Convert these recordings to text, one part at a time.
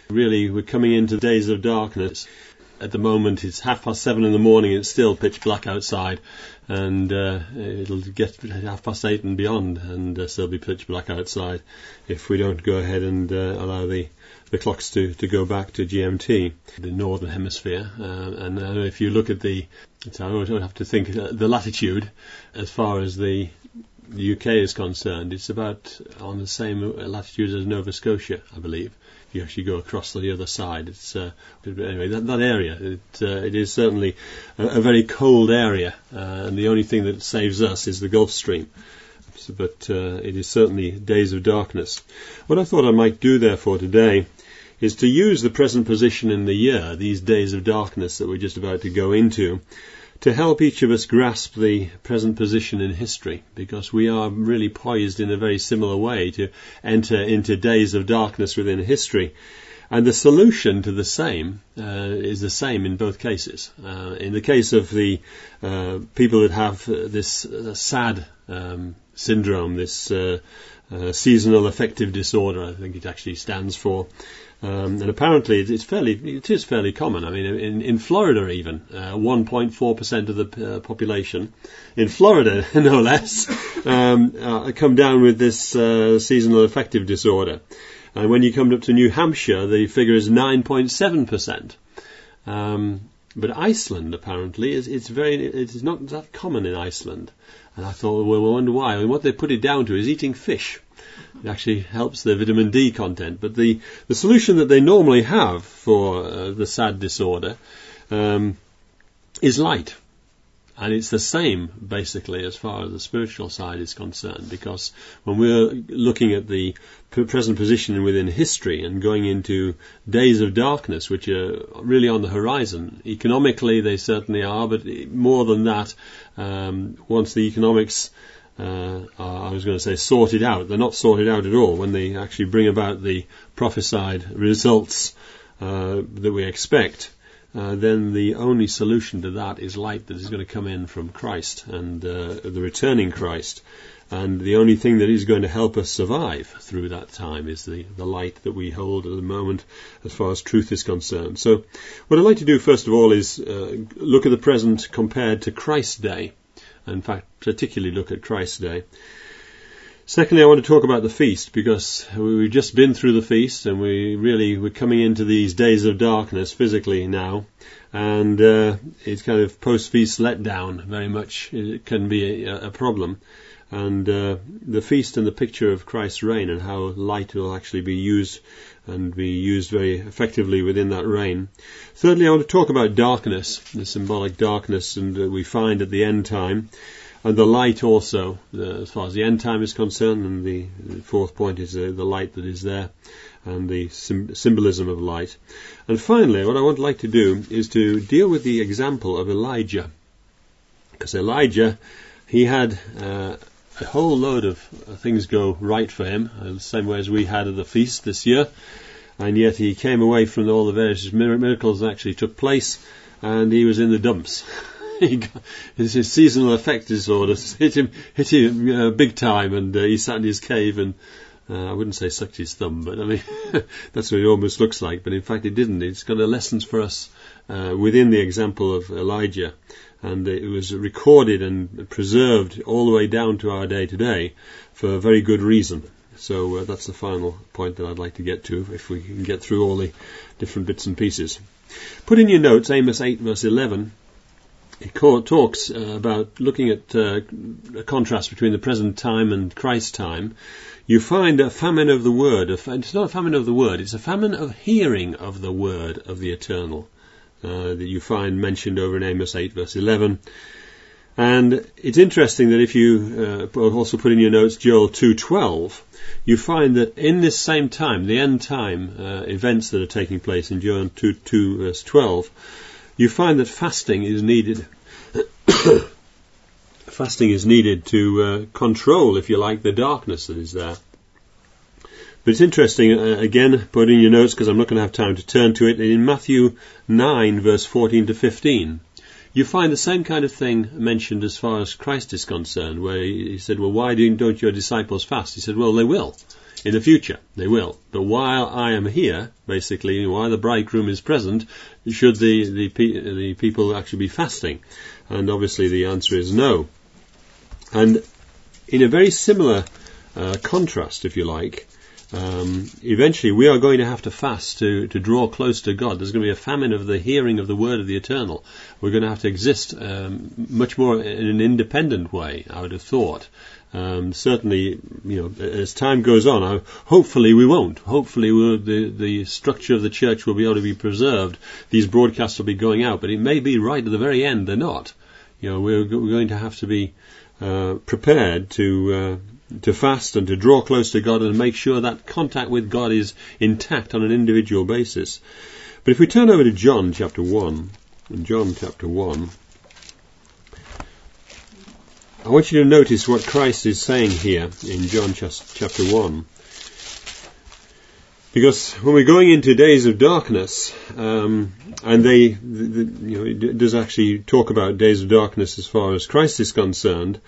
Really, we're coming into days of darkness. At the moment, it's 7:30 in the morning, and it's still pitch black outside, and it'll get 8:30 and beyond, and still be pitch black outside if we don't go ahead and allow the clocks to go back to GMT, the northern hemisphere. And if you look at I don't have to think the latitude as far as the UK is concerned, it's about on the same latitude as Nova Scotia, I believe. If you actually go across to the other side, it's anyway that area. It is certainly a very cold area, and the only thing that saves us is the Gulf Stream. But it is certainly days of darkness. What I thought I might do, therefore, today is to use the present position in the year, these days of darkness that we're just about to go into, to help each of us grasp the present position in history, because we are really poised in a very similar way to enter into days of darkness within history. And the solution to the same is the same in both cases. In the case of the people that have this SAD syndrome, this seasonal affective disorder, I think it actually stands for. And apparently it is fairly common. I mean, in Florida even, 1.4% of the population in Florida, no less, come down with this seasonal affective disorder. And when you come up to New Hampshire, the figure is 9.7%. But Iceland, apparently, it's not that common in Iceland. And I thought, well, I wonder why. I mean, what they put it down to is eating fish. It actually helps the vitamin D content. But the solution that they normally have for the SAD disorder is light. And it's the same, basically, as far as the spiritual side is concerned, because when we're looking at the present position within history and going into days of darkness, which are really on the horizon, economically they certainly are, but more than that, once the economics I was going to say sorted out, they're not sorted out at all when they actually bring about the prophesied results that we expect. Then the only solution to that is light that is going to come in from Christ and the returning Christ. And the only thing that is going to help us survive through that time is the light that we hold at the moment as far as truth is concerned. So what I'd like to do first of all is look at the present compared to Christ's day. In fact, particularly look at Christ's day. Secondly, I want to talk about the feast, because we've just been through the feast and we're coming into these days of darkness physically now, and it's kind of post-feast letdown very much. It can be a problem. And the feast and the picture of Christ's reign and how light will actually be used and be used very effectively within that reign. Thirdly, I want to talk about darkness, the symbolic darkness and we find at the end time, and the light also, as far as the end time is concerned. And the fourth point is the light that is there and the symbolism of light. And finally, what I would like to do is to deal with the example of Elijah, because Elijah, he had a whole load of things go right for him, the same way as we had at the feast this year, and yet he came away from all the various miracles that actually took place, and he was in the dumps. His seasonal affect disorder hit him big time, and he sat in his cave and I wouldn't say sucked his thumb, but I mean that's what it almost looks like, but in fact it didn't. It's got a lessons for us within the example of Elijah. And it was recorded and preserved all the way down to our day today for a very good reason. So that's the final point that I'd like to get to, if we can get through all the different bits and pieces. Put in your notes Amos 8 verse 11. It talks about looking at a contrast between the present time and Christ's time. You find a famine of the word. It's not a famine of the word, it's a famine of hearing of the word of the eternal. That you find mentioned over in Amos 8 verse 11. And it's interesting that if you also put in your notes Joel 2:12, you find that in this same time, the end time events that are taking place in Joel 2 verse 12, you find that fasting is needed. Fasting is needed to control, if you like, the darkness that is there. But it's interesting, again, put in your notes because I'm not going to have time to turn to it. In Matthew 9, verse 14 to 15, you find the same kind of thing mentioned as far as Christ is concerned, where he said, well, why don't your disciples fast? He said, well, they will. In the future, they will. But while I am here, basically, while the bridegroom is present, should the people actually be fasting? And obviously the answer is no. And in a very similar contrast, if you like, eventually we are going to have to fast to draw close to God. There's going to be a famine of the hearing of the word of the eternal. We're going to have to exist much more in an independent way, I would have thought. Certainly, as time goes on, hopefully we won't. Hopefully the structure of the church will be able to be preserved. These broadcasts will be going out, but it may be right at the very end they're not. We're going to have to be prepared to fast and to draw close to God and make sure that contact with God is intact on an individual basis. But if we turn over to John chapter 1, I want you to notice what Christ is saying here in John chapter 1. Because when we're going into days of darkness, and it does actually talk about days of darkness as far as Christ is concerned,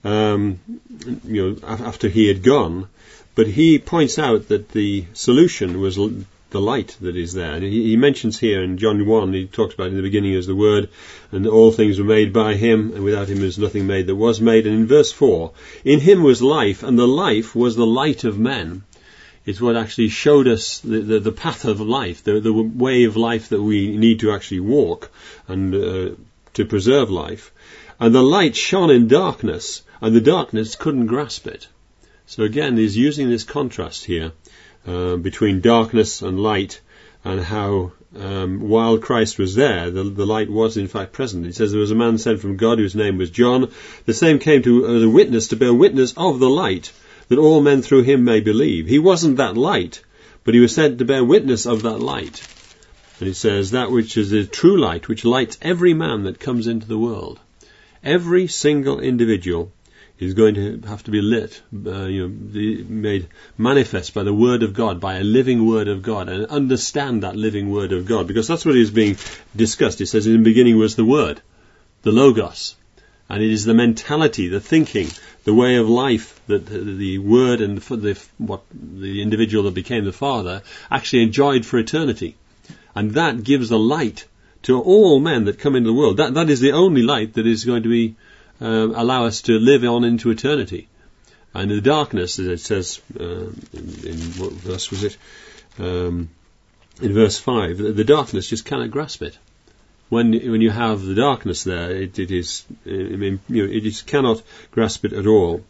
after he had gone, but he points out that the solution was the light that is there. And he mentions here in John 1, he talks about in the beginning as the Word, and all things were made by him, and without him was nothing made that was made. And in verse 4, in him was life, and the life was the light of men. It's what actually showed us the path of life, the way of life that we need to actually walk and to preserve life. And the light shone in darkness, and the darkness couldn't grasp it. So again, he's using this contrast here between darkness and light, and how while Christ was there, the light was in fact present. It says there was a man sent from God whose name was John. The same came to the witness, to bear witness of the light, that all men through him may believe. He wasn't that light, but he was sent to bear witness of that light. And it says, that which is the true light, which lights every man that comes into the world. Every single individual is going to have to be lit, made manifest by the Word of God, by a living Word of God, and understand that living Word of God, because that's what is being discussed. It says, in the beginning was the Word, the Logos, and it is the mentality, the thinking, the way of life that the Word and the individual that became the Father actually enjoyed for eternity. And that gives the light to all men that come into the world. That is the only light that is going to be allow us to live on into eternity. And the darkness, as it says in what verse was it? In verse 5, the darkness just cannot grasp it. When you have the darkness there, it just cannot grasp it at all.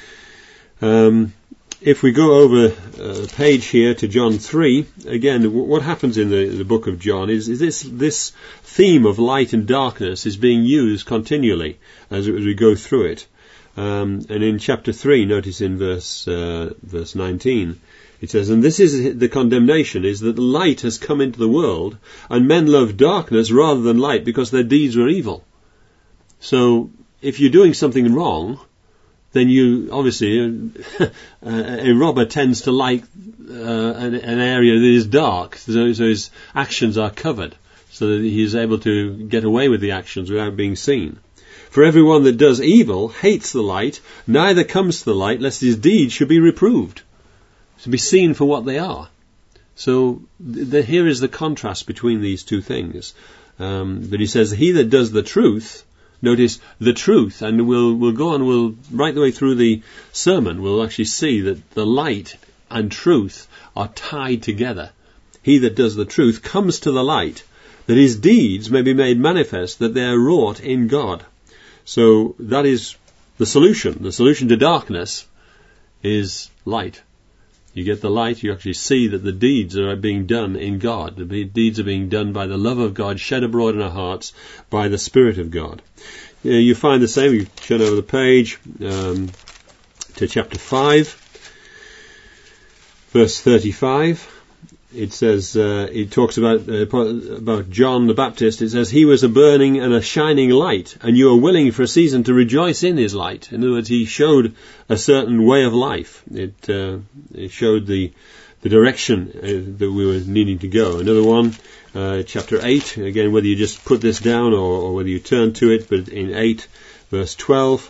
If we go over the page here to John 3, again, what happens in the book of John is this theme of light and darkness is being used continually as we go through it. And in chapter 3, notice in verse 19, it says, and this is the condemnation, is that light has come into the world, and men love darkness rather than light because their deeds were evil. So, if you're doing something wrong, then you, obviously, a robber tends to like an area that is dark, so his actions are covered, so that he is able to get away with the actions without being seen. For everyone that does evil hates the light, neither comes to the light, lest his deeds should be reproved, to be seen for what they are. So here is the contrast between these two things. But he says, he that does the truth, notice the truth, and we'll go on, right the way through the sermon, we'll actually see that the light and truth are tied together. He that does the truth comes to the light, that his deeds may be made manifest, that they are wrought in God. So that is the solution. The solution to darkness is light. You get the light, you actually see that the deeds are being done in God. The deeds are being done by the love of God shed abroad in our hearts by the Spirit of God. You find the same, you turn over the page to chapter 5, verse 35. It says, it talks about John the Baptist. It says, he was a burning and a shining light, and you are willing for a season to rejoice in his light. In other words, he showed a certain way of life. It showed the direction that we were needing to go. Another one, chapter 8, again, whether you just put this down or whether you turn to it, but in 8, verse 12,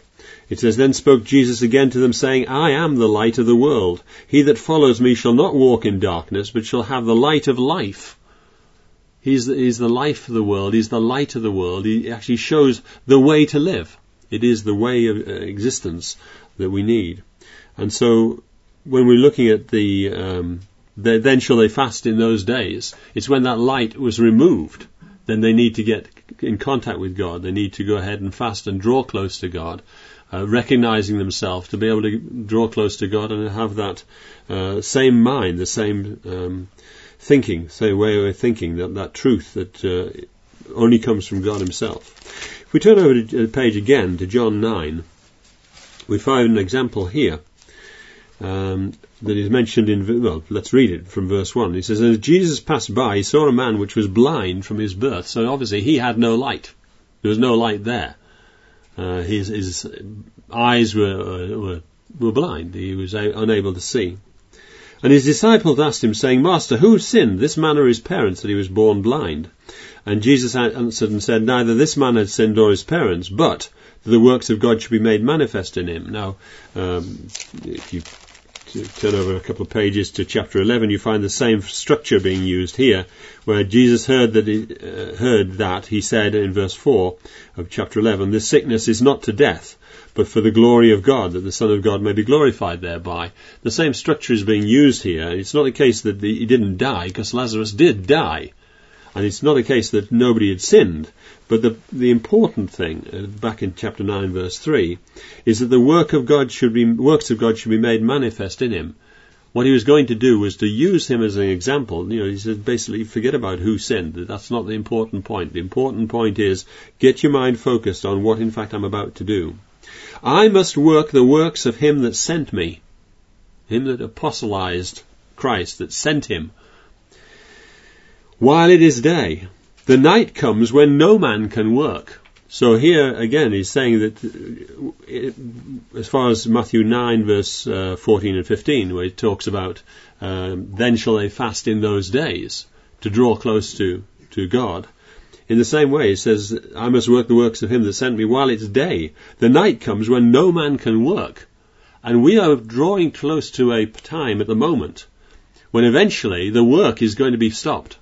It says, Then spoke Jesus again to them, saying, I am the light of the world. He that follows me shall not walk in darkness, but shall have the light of life. He's the life of the world. He's the light of the world. He actually shows the way to live. It is the way of existence that we need. And so when we're looking at then shall they fast in those days, it's when that light was removed. Then they need to get in contact with God. They need to go ahead and fast and draw close to God, recognizing themselves to be able to draw close to God and have that same mind, the same thinking, same way of thinking, that truth that only comes from God himself. If we turn over to the page again to John 9, we find an example here that is mentioned let's read it from verse 1. He says, As Jesus passed by, he saw a man which was blind from his birth. So obviously he had no light. There was no light there. His eyes were blind. He was unable to see. And his disciples asked him, saying, Master, who sinned, this man or his parents, that he was born blind? And Jesus answered and said, Neither this man had sinned nor his parents, but that the works of God should be made manifest in him. Now, if you turn over a couple of pages to chapter 11, you find the same structure being used here, where Jesus heard that he said in verse 4 of chapter 11, This sickness is not to death, but for the glory of God, that the Son of God may be glorified thereby. The same structure is being used here. It's not a case that he didn't die, because Lazarus did die. And it's not a case that nobody had sinned. But the important thing, back in chapter 9, verse 3, is that the works of God should be made manifest in him. What he was going to do was to use him as an example. He said, basically, forget about who sinned. That's not the important point. The important point is, get your mind focused on what, in fact, I'm about to do. I must work the works of him that sent me, him that apostolized Christ, that sent him, while it is day. The night comes when no man can work. So here, again, he's saying that as far as Matthew 9, verse 14 and 15, where it talks about, then shall they fast in those days, to draw close to God. In the same way, it says, I must work the works of him that sent me while it's day. The night comes when no man can work. And we are drawing close to a time at the moment when eventually the work is going to be stopped.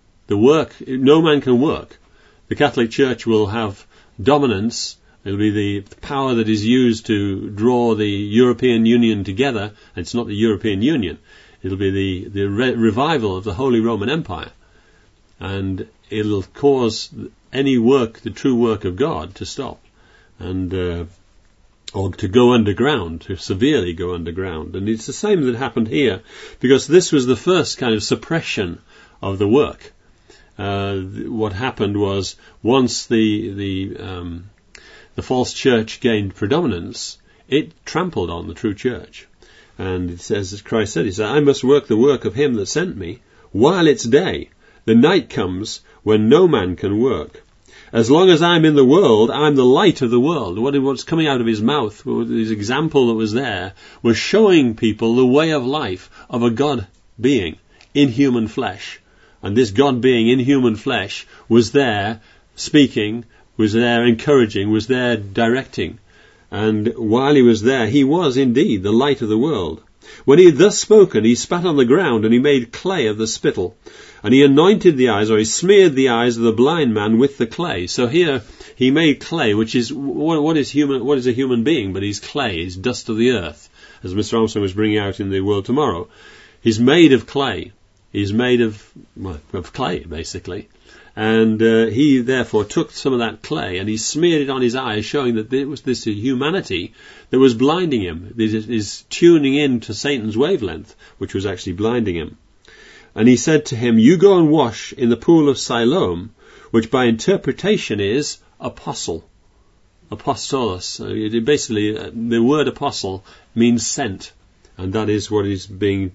No man can work. The Catholic Church will have dominance. It'll be the power that is used to draw the European Union together. It's not the European Union. It'll be the revival of the Holy Roman Empire. And it'll cause any work, the true work of God, to stop. And or to go underground, to severely go underground. And it's the same that happened here, because this was the first kind of suppression of the work. What happened was, once the false church gained predominance, it trampled on the true church. And it says, as Christ said, he said, I must work the work of him that sent me while it's day. The night comes when no man can work. As long as I'm in the world, I'm the light of the world. What's coming out of his mouth, his example that was there, was showing people the way of life of a God being in human flesh. And this God being in human flesh was there speaking, was there encouraging, was there directing. And while he was there, he was indeed the light of the world. When he had thus spoken, he spat on the ground, and he made clay of the spittle. And he anointed the eyes, or he smeared the eyes of the blind man with the clay. So here he made clay, which is, what is a human being? But he's clay, he's dust of the earth, as Mr. Armstrong was bringing out in The World Tomorrow. He's made of clay. He's made of clay, basically. And he therefore took some of that clay and he smeared it on his eyes, showing that it was this humanity that was blinding him. This is tuning in to Satan's wavelength, which was actually blinding him. And he said to him, you go and wash in the pool of Siloam, which by interpretation is apostle. Apostolos. Basically, the word apostle means sent. And that is what is being...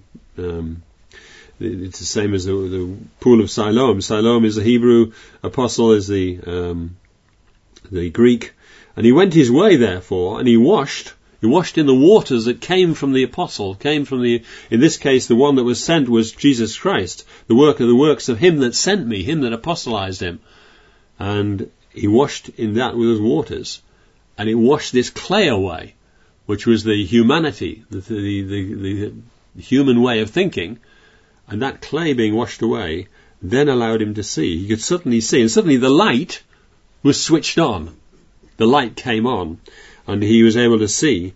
it's the same as the pool of Siloam. Siloam is the Hebrew, apostle is the Greek. And he went his way, therefore, and he washed in the waters that came from the apostle, in this case, the one that was sent was Jesus Christ, the works of him that sent me, him that apostolized him. And he washed in that with those waters. and it washed this clay away, which was the humanity, the human way of thinking, and that clay being washed away then allowed him to see. He could suddenly see, and suddenly the light was switched on. The light came on, and he was able to see.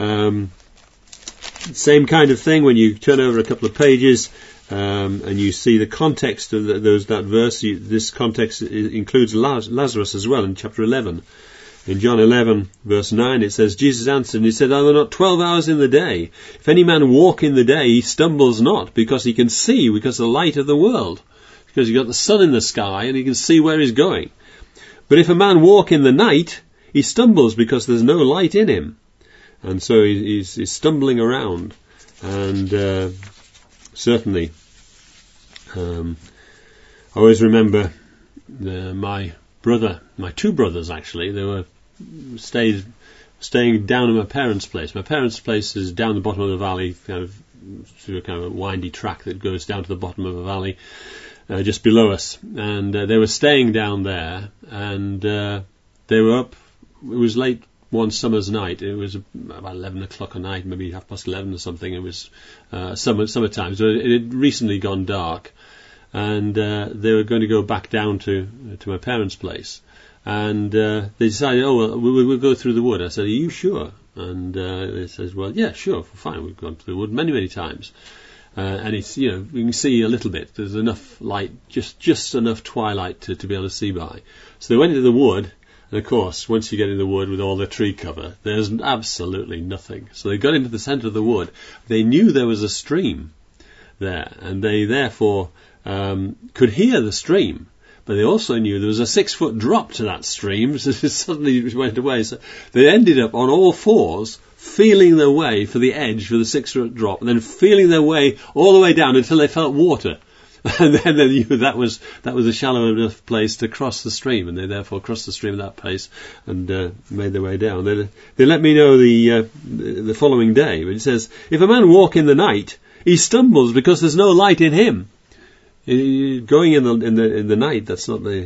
Same kind of thing when you turn over a couple of pages and you see the context of that verse. This context includes Lazarus as well in chapter 11. In John 11, verse 9, it says, Jesus answered, and he said, are there not 12 hours in the day? If any man walk in the day, he stumbles not, because he can see, because of the light of the world. Because you've got the sun in the sky, and he can see where he's going. But if a man walk in the night, he stumbles, because there's no light in him. And so he's stumbling around. And certainly, I always remember my two brothers actually, they were staying down at my parents' place. My parents' place is down the bottom of the valley, through a kind of a windy track that goes down to the bottom of a valley just below us. And they were staying down there, and they were up. It was late one summer's night. It was about 11 o'clock at night, maybe 11:30 or something. It was summertime, so it had recently gone dark. And they were going to go back down to my parents' place. And they decided, we'll go through the wood. I said, are you sure? And they said, well, yeah, sure, fine. We've gone through the wood many, many times. And it's, you can see a little bit. There's enough light, just enough twilight to be able to see by. So they went into the wood. And of course, once you get in the wood with all the tree cover, there's absolutely nothing. So they got into the centre of the wood. They knew there was a stream there, and they therefore could hear the stream. But they also knew there was a 6-foot drop to that stream, so it suddenly went away. So they ended up on all fours, feeling their way for the edge for the 6-foot drop, and then feeling their way all the way down until they felt water. And then they knew that was a shallow enough place to cross the stream, and they therefore crossed the stream at that place and made their way down. They let me know the following day, but it says, if a man walk in the night, he stumbles because there's no light in him. Going in the night, that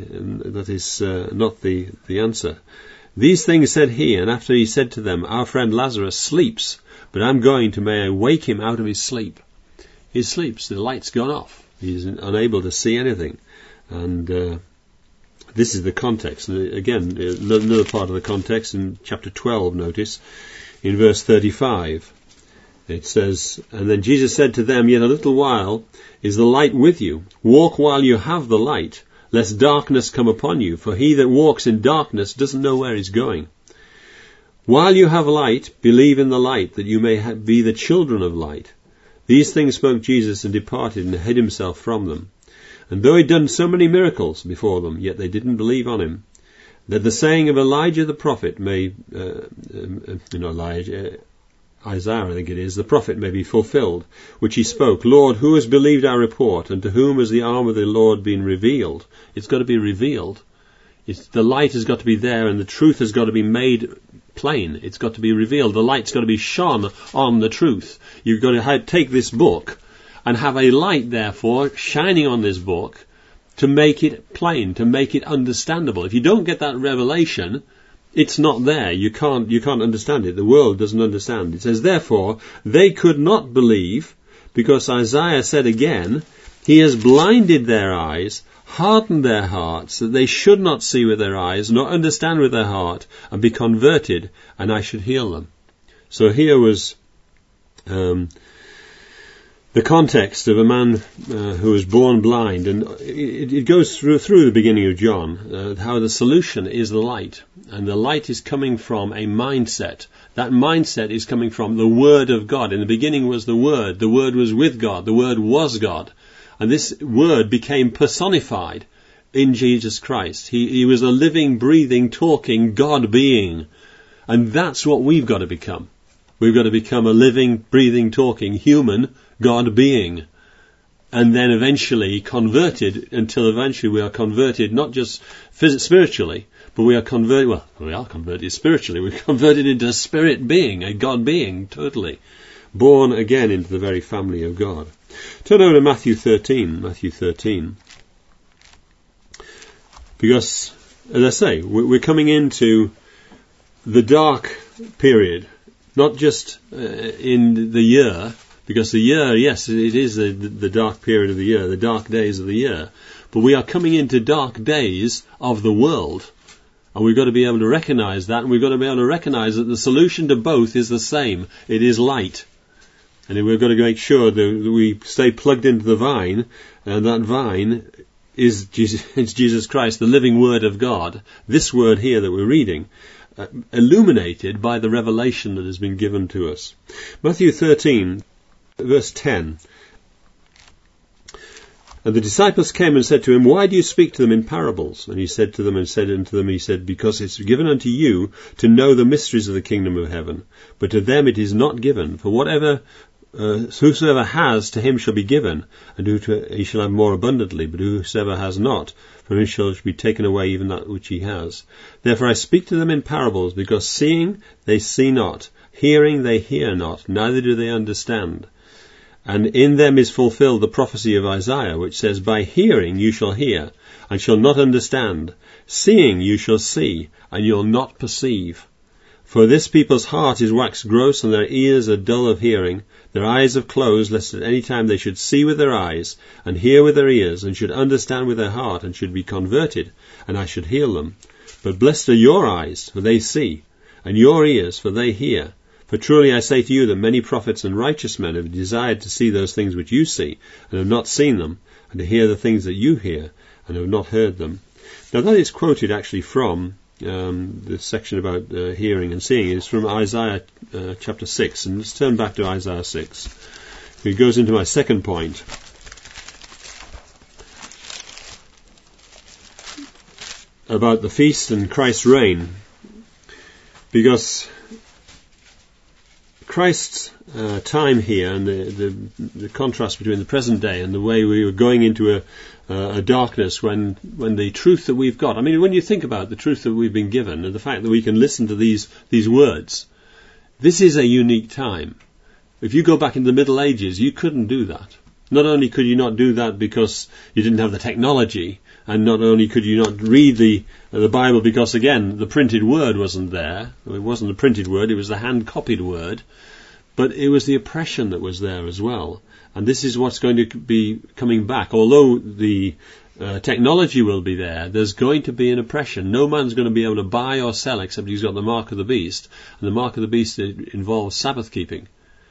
is not the answer. These things said he, and after he said to them, our friend Lazarus sleeps, but I'm going to may I wake him out of his sleep. He sleeps, the light's gone off. He's unable to see anything. And this is the context. And again, another part of the context in chapter 12, notice, in verse 35. It says, and then Jesus said to them, yet a little while is the light with you. Walk while you have the light, lest darkness come upon you. For he that walks in darkness doesn't know where he's going. While you have light, believe in the light, that you may be the children of light. These things spoke Jesus and departed and hid himself from them. And though he'd done so many miracles before them, yet they didn't believe on him. That the saying of Elijah the prophet may, Isaiah, I think it is, the prophet may be fulfilled, which he spoke, Lord, who has believed our report, and to whom has the arm of the Lord been revealed? It's got to be revealed. The light has got to be there, and the truth has got to be made plain. It's got to be revealed. The light's got to be shone on the truth. You've got to take this book and have a light, therefore, shining on this book to make it plain, to make it understandable. If you don't get that revelation, it's not there. You can't understand it. The world doesn't understand. It says, therefore, they could not believe, because Isaiah said again, he has blinded their eyes, hardened their hearts, that they should not see with their eyes, nor understand with their heart, and be converted, and I should heal them. So here was the context of a man who was born blind, and it goes through the beginning of John, how the solution is the light, and the light is coming from a mindset. That mindset is coming from the Word of God. In the beginning was the Word was with God, the Word was God, and this Word became personified in Jesus Christ. He was a living, breathing, talking God being, and that's what we've got to become. We've got to become a living, breathing, talking human God being, and then eventually converted, until eventually we are converted not just spiritually, but we are converted spiritually. We're converted into a spirit being, a God being, totally born again into the very family of God. Turn over to Matthew 13. Because, as I say, we're coming into the dark period, not just in the year, because the year, yes, it is the dark period of the year, the dark days of the year, but we are coming into dark days of the world, and we've got to be able to recognize that, and we've got to be able to recognize that the solution to both is the same. It is light. And we've got to make sure that we stay plugged into the vine, and that vine is Jesus Christ, the living Word of God. This word here that we're reading, illuminated by the revelation that has been given to us. Matthew 13, verse 10. And the disciples came and said to him, Why do you speak to them in parables? And he said to them, Because it's given unto you to know the mysteries of the kingdom of heaven, but to them it is not given. For whosoever has, to him shall be given, and he shall have more abundantly. But whosoever has not, from him shall be taken away even that which he has. Therefore I speak to them in parables, because seeing they see not, hearing they hear not, neither do they understand. And in them is fulfilled the prophecy of Isaiah, which says, By hearing you shall hear, and shall not understand. Seeing you shall see, and you'll not perceive. For this people's heart is waxed gross, and their ears are dull of hearing. Their eyes have closed, lest at any time they should see with their eyes, and hear with their ears, and should understand with their heart, and should be converted, and I should heal them. But blessed are your eyes, for they see, and your ears, for they hear. For truly I say to you that many prophets and righteous men have desired to see those things which you see, and have not seen them, and to hear the things that you hear, and have not heard them. Now that is quoted actually from the section about hearing and seeing. It's from Isaiah chapter 6. And let's turn back to Isaiah 6. It goes into my second point. About the feast and Christ's reign. Because Christ's time here, and the contrast between the present day and the way we were going into a darkness when the truth that we've got, I mean, when you think about the truth that we've been given and the fact that we can listen to these words, this is a unique time. If you go back in the Middle Ages, you couldn't do that. Not only could you not do that because you didn't have the technology, and not only could you not read the Bible because, again, the printed word wasn't there. It wasn't the printed word, it was the hand-copied word. But it was the oppression that was there as well. And this is what's going to be coming back. Although the technology will be there, there's going to be an oppression. No man's going to be able to buy or sell except he's got the mark of the beast. And the mark of the beast involves Sabbath keeping.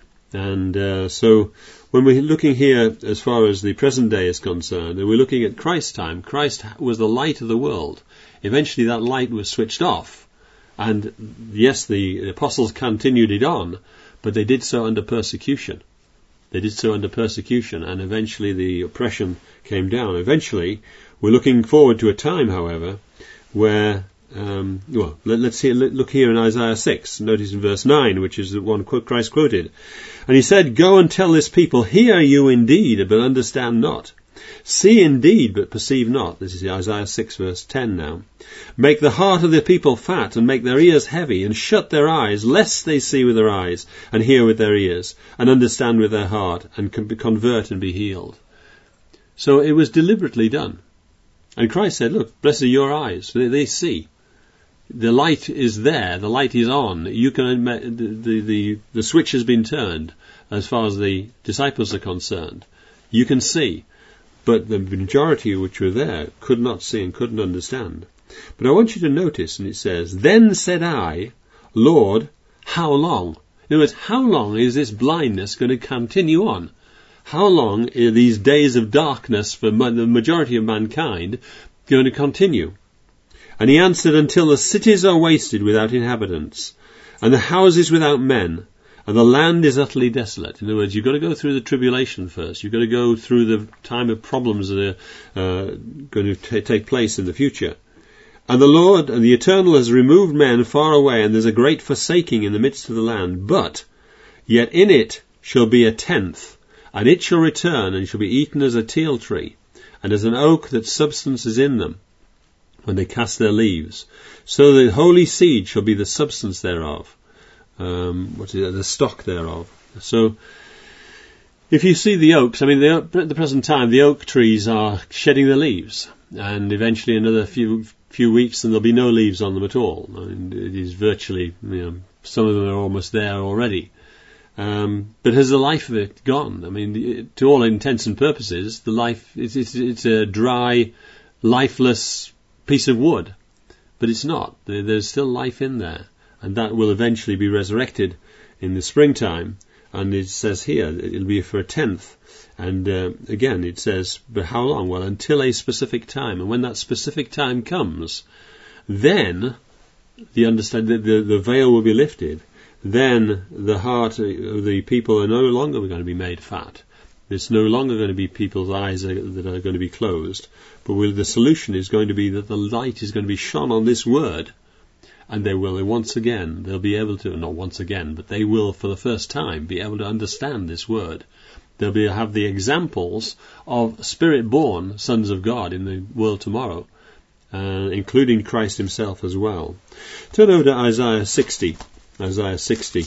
And so when we're looking here as far as the present day is concerned, and we're looking at Christ's time, Christ was the light of the world. Eventually that light was switched off. And yes, the apostles continued it on, but they did so under persecution. And eventually the oppression came down. Eventually, we're looking forward to a time, however, where, let's look here in Isaiah 6. Notice in verse 9, which is the one Christ quoted. And he said, Go and tell this people, hear you indeed, but understand not. See indeed, but perceive not. This is Isaiah 6 verse 10 now. Make the heart of the people fat, and make their ears heavy, and shut their eyes, lest they see with their eyes, and hear with their ears, and understand with their heart, and convert and be healed. So it was deliberately done. And Christ said, look, blessed are your eyes, they see. The light is there, the light is on. You can the switch has been turned as far as the disciples are concerned. You can see. But the majority which were there could not see and couldn't understand. But I want you to notice, and it says, Then said I, Lord, how long? In other words, how long is this blindness going to continue on? How long are these days of darkness for the majority of mankind going to continue? And he answered, Until the cities are wasted without inhabitants, and the houses without men, and the land is utterly desolate. In other words, you've got to go through the tribulation first. You've got to go through the time of problems that are going to take place in the future. And the Lord and the Eternal has removed men far away, and there's a great forsaking in the midst of the land. But yet in it shall be a tenth, and it shall return, and shall be eaten as a teil tree, and as an oak that substance is in them, when they cast their leaves. So the holy seed shall be the substance thereof. The stock thereof. So, if you see the oaks, I mean, at the present time, the oak trees are shedding their leaves, and eventually another few few weeks and there'll be no leaves on them at all. I mean, it is virtually, some of them are almost there already. But has the life of it gone? I mean, to all intents and purposes, the life, it's a dry, lifeless piece of wood. But it's not. There's still life in there. And that will eventually be resurrected in the springtime. And it says here, it'll be for a 10th. And again, it says, but how long? Well, until a specific time. And when that specific time comes, then the veil will be lifted. Then the heart of the people are no longer going to be made fat. It's no longer going to be people's eyes that are going to be closed. But the solution is going to be that the light is going to be shone on this word. And they will once again, they'll be able to, not once again, but they will for the first time be able to understand this word. They'll have the examples of spirit-born sons of God in the world tomorrow, including Christ himself as well. Turn over to Isaiah 60. Isaiah 60.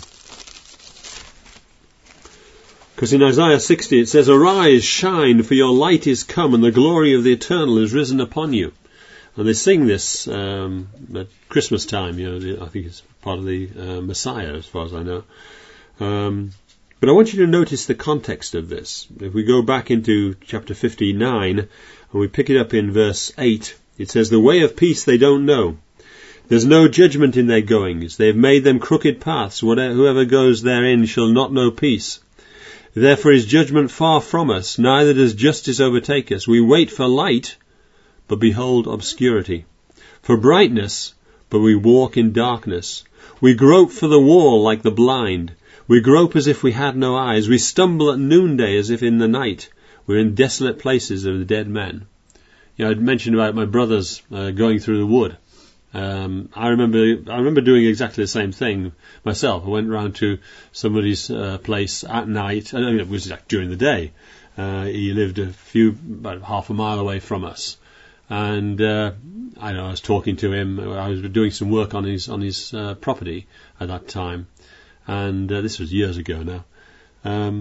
Because in Isaiah 60 it says, "Arise, shine, for your light is come, and the glory of the Eternal is risen upon you." And they sing this at Christmas time. I think it's part of the Messiah, as far as I know. But I want you to notice the context of this. If we go back into chapter 59 and we pick it up in verse 8, it says, "The way of peace they don't know. There's no judgment in their goings. They have made them crooked paths. Whoever goes therein shall not know peace. Therefore is judgment far from us, neither does justice overtake us. We wait for light, but behold obscurity. For brightness, but we walk in darkness. We grope for the wall like the blind. We grope as if we had no eyes. We stumble at noonday as if in the night. We're in desolate places of the dead men." I'd mentioned about my brothers going through the wood. I remember doing exactly the same thing myself. I went round to somebody's place at night. It was during the day. He lived about half a mile away from us. And I was talking to him. I was doing some work on his property at that time, and this was years ago now.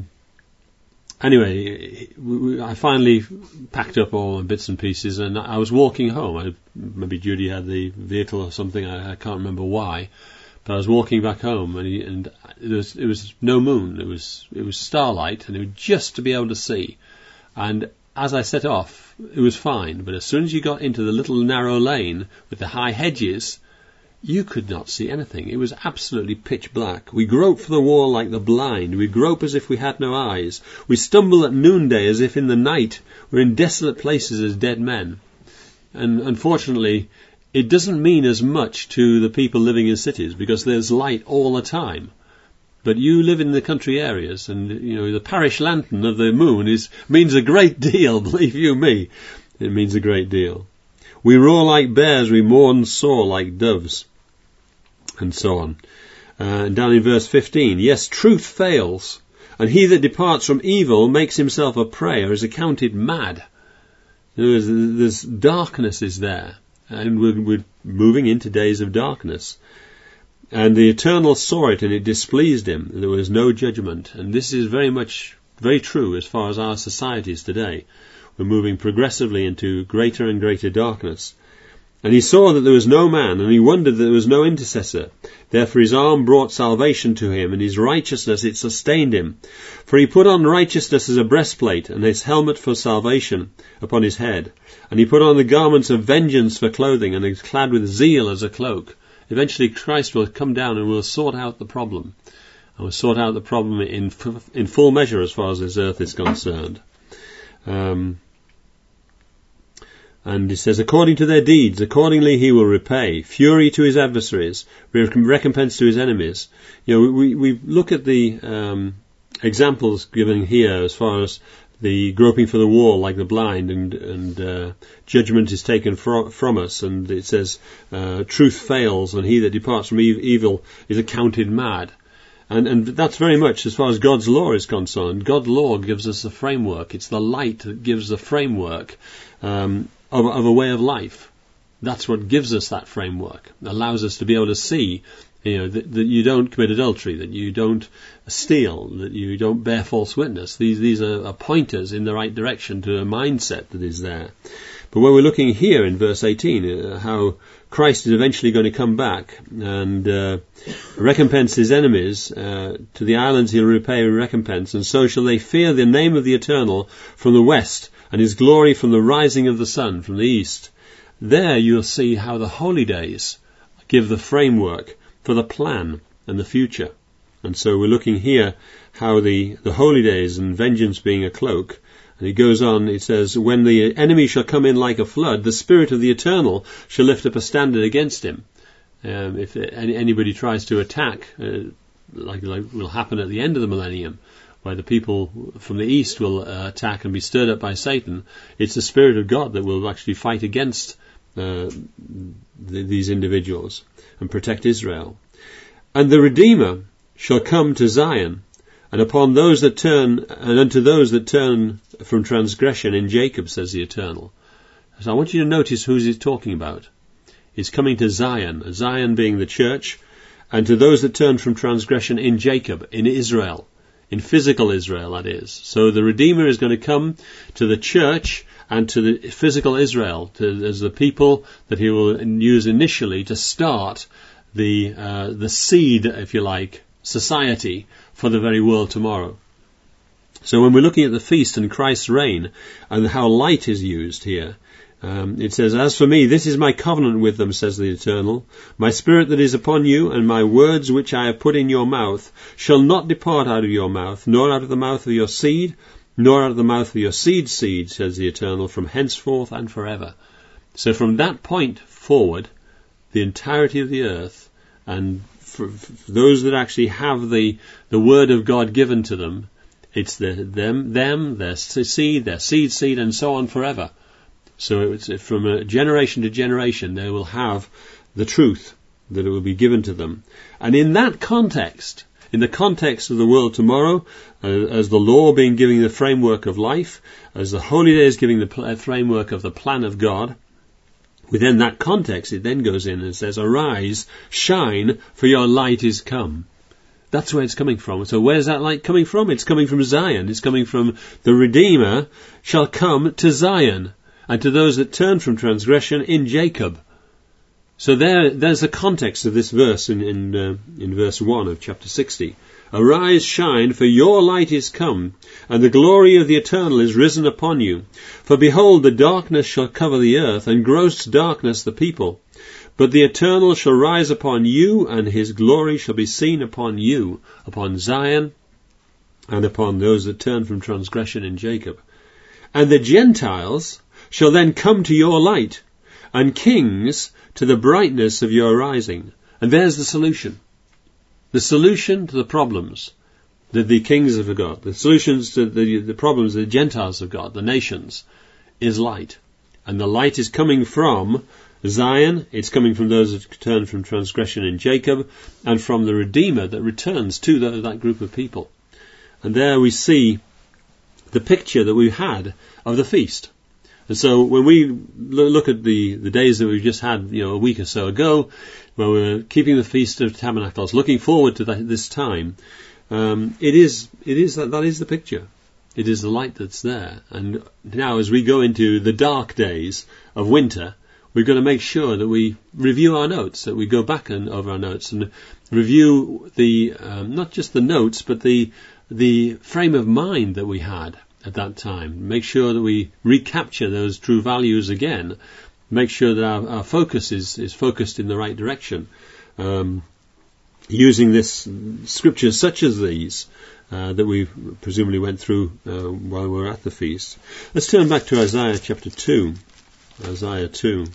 Anyway, I finally packed up all my bits and pieces, and I was walking home. Maybe Judy had the vehicle or something. I can't remember why, but I was walking back home, and it was no moon. It was starlight, and it was just to be able to see. And as I set off, it was fine, but as soon as you got into the little narrow lane with the high hedges, you could not see anything. It was absolutely pitch black. We grope for the wall like the blind. We grope as if we had no eyes. We stumble at noonday as if in the night. We're in desolate places as dead men. And unfortunately, it doesn't mean as much to the people living in cities, because there's light all the time. But you live in the country areas, and the parish lantern of the moon means a great deal, believe you me. It means a great deal. We roar like bears, we mourn sore like doves, and so on. Down in verse 15, "Yes, truth fails, and he that departs from evil makes himself a prey, or is accounted mad." There's darkness is there, and we're moving into days of darkness. "And the Eternal saw it, and it displeased him. There was no judgment." And this is very true as far as our society is today. We're moving progressively into greater and greater darkness. "And he saw that there was no man, and he wondered that there was no intercessor. Therefore his arm brought salvation to him, and his righteousness it sustained him. For he put on righteousness as a breastplate, and his helmet for salvation upon his head. And he put on the garments of vengeance for clothing, and is clad with zeal as a cloak." Eventually Christ will come down and will sort out the problem. And will sort out the problem in full measure as far as this earth is concerned. And he says, "According to their deeds, accordingly he will repay. Fury to his adversaries, recompense to his enemies." We look at the examples given here as far as the groping for the wall like the blind, and judgment is taken from us, and it says truth fails, and he that departs from evil is accounted mad. And that's very much as far as God's law is concerned. God's law gives us a framework. It's the light that gives the framework of a way of life. That's what gives us that framework. It allows us to be able to see that you don't commit adultery, that you don't steal, that you don't bear false witness. These are pointers in the right direction to a mindset that is there. But when we're looking here in verse 18, how Christ is eventually going to come back and recompense his enemies, to the islands he'll repay recompense, and so shall they fear the name of the Eternal from the west, and his glory from the rising of the sun from the east. There you'll see how the holy days give the framework for the plan and the future. And so we're looking here how the holy days and vengeance being a cloak. And he goes on, he says, when the enemy shall come in like a flood, the Spirit of the Eternal shall lift up a standard against him. If anybody tries to attack, like will happen at the end of the millennium, where the people from the east will attack and be stirred up by Satan, it's the Spirit of God that will actually fight against these individuals and protect Israel. And the Redeemer shall come to Zion, and upon those that turn, and unto those that turn from transgression in Jacob, says the Eternal. So I want you to notice who he's talking about. He's coming to Zion, Zion being the church, and to those that turn from transgression in Jacob, in Israel, in physical Israel, that is. So the Redeemer is going to come to the church and to the physical Israel, as the people that he will use initially to start the seed, if you like, society for the very world tomorrow. So when we're looking at the feast and Christ's reign and how light is used here, it says, as for me, this is my covenant with them, says the Eternal. My Spirit that is upon you, and my words which I have put in your mouth, shall not depart out of your mouth, nor out of the mouth of your seed, nor out of the mouth of your seed's seed, says the Eternal, from henceforth and forever. So from that point forward, the entirety of the earth, and for those that actually have the word of God given to them, it's them, their seed, their seed's seed, and so on forever. So it's from a generation to generation, they will have the truth that it will be given to them. And in that context, in the context of the world tomorrow, as the law being giving the framework of life, as the holy days giving the framework of the plan of God, within that context it then goes in and says, arise, shine, for your light is come. That's where it's coming from. So where's that light coming from? It's coming from Zion. It's coming from the Redeemer shall come to Zion, and to those that turn from transgression in Jacob. So there's the context of this verse in verse 1 of chapter 60. Arise, shine, for your light is come, and the glory of the Eternal is risen upon you. For behold, the darkness shall cover the earth, and gross darkness the people. But the Eternal shall rise upon you, and his glory shall be seen upon you, upon Zion, and upon those that turn from transgression in Jacob. And the Gentiles shall then come to your light, and kings to the brightness of your rising. And there's the solution. The solution to the problems that the kings have got, the solutions to the problems that the Gentiles have got, the nations, is light. And the light is coming from Zion, it's coming from those that turn from transgression in Jacob, and from the Redeemer that returns to that group of people. And there we see the picture that we've had of the feast. And so when we look at the days that we've just had, a week or so ago, where we're keeping the Feast of Tabernacles, looking forward to this time, that is the picture. It is the light that's there. And now as we go into the dark days of winter, we've got to make sure that we review our notes, that we go back over our notes and review not just the notes, but the frame of mind that we had at that time. Make sure that we recapture those true values again. Make sure that our focus is focused in the right direction. Using this scriptures such as these that we presumably went through while we were at the feast. Let's turn back to Isaiah chapter 2. Isaiah 2.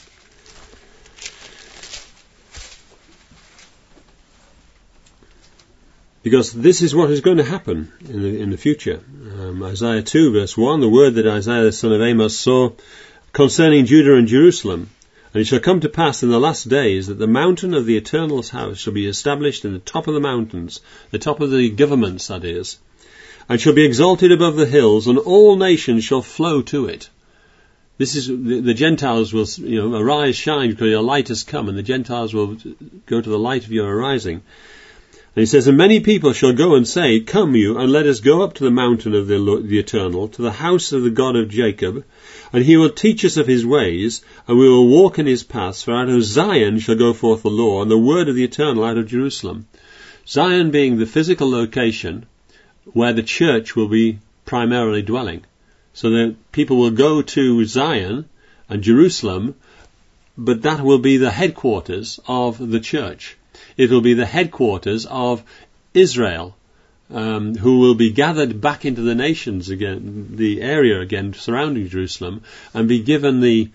Because this is what is going to happen in the future. Isaiah 2 verse 1, the word that Isaiah the son of Amos saw concerning Judah and Jerusalem. And it shall come to pass in the last days that the mountain of the Eternal's house shall be established in the top of the mountains, the top of the governments, that is, and shall be exalted above the hills, and all nations shall flow to it. This is the Gentiles will, arise, shine, because your light has come, and the Gentiles will go to the light of your arising. And he says, and many people shall go and say, come you, and let us go up to the mountain of the Eternal, to the house of the God of Jacob, and he will teach us of his ways, and we will walk in his paths, for out of Zion shall go forth the law, and the word of the Eternal out of Jerusalem. Zion being the physical location where the church will be primarily dwelling. So that people will go to Zion and Jerusalem, but that will be the headquarters of the church. It will be the headquarters of Israel, who will be gathered back into the nations again, the area again surrounding Jerusalem, and be given the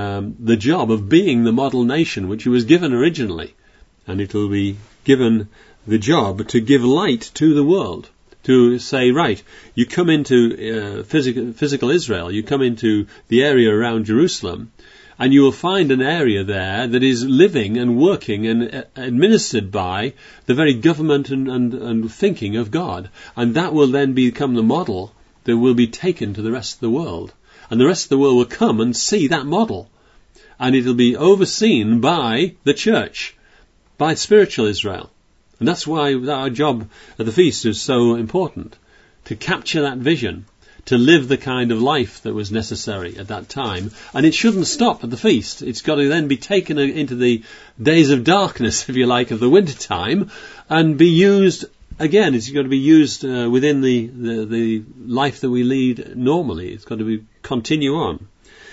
job of being the model nation which it was given originally. And it will be given the job to give light to the world, to say, right, you come into physical Israel, you come into the area around Jerusalem, and you will find an area there that is living and working and administered by the very government and thinking of God. And that will then become the model that will be taken to the rest of the world. And the rest of the world will come and see that model. And it will be overseen by the church, by spiritual Israel. And that's why our job at the feast is so important, to capture that vision, to live the kind of life that was necessary at that time. And it shouldn't stop at the feast. It's got to then be taken into the days of darkness, if you like, of the winter time, and be used again. It's got to be used within the life that we lead normally. It's got to continue on.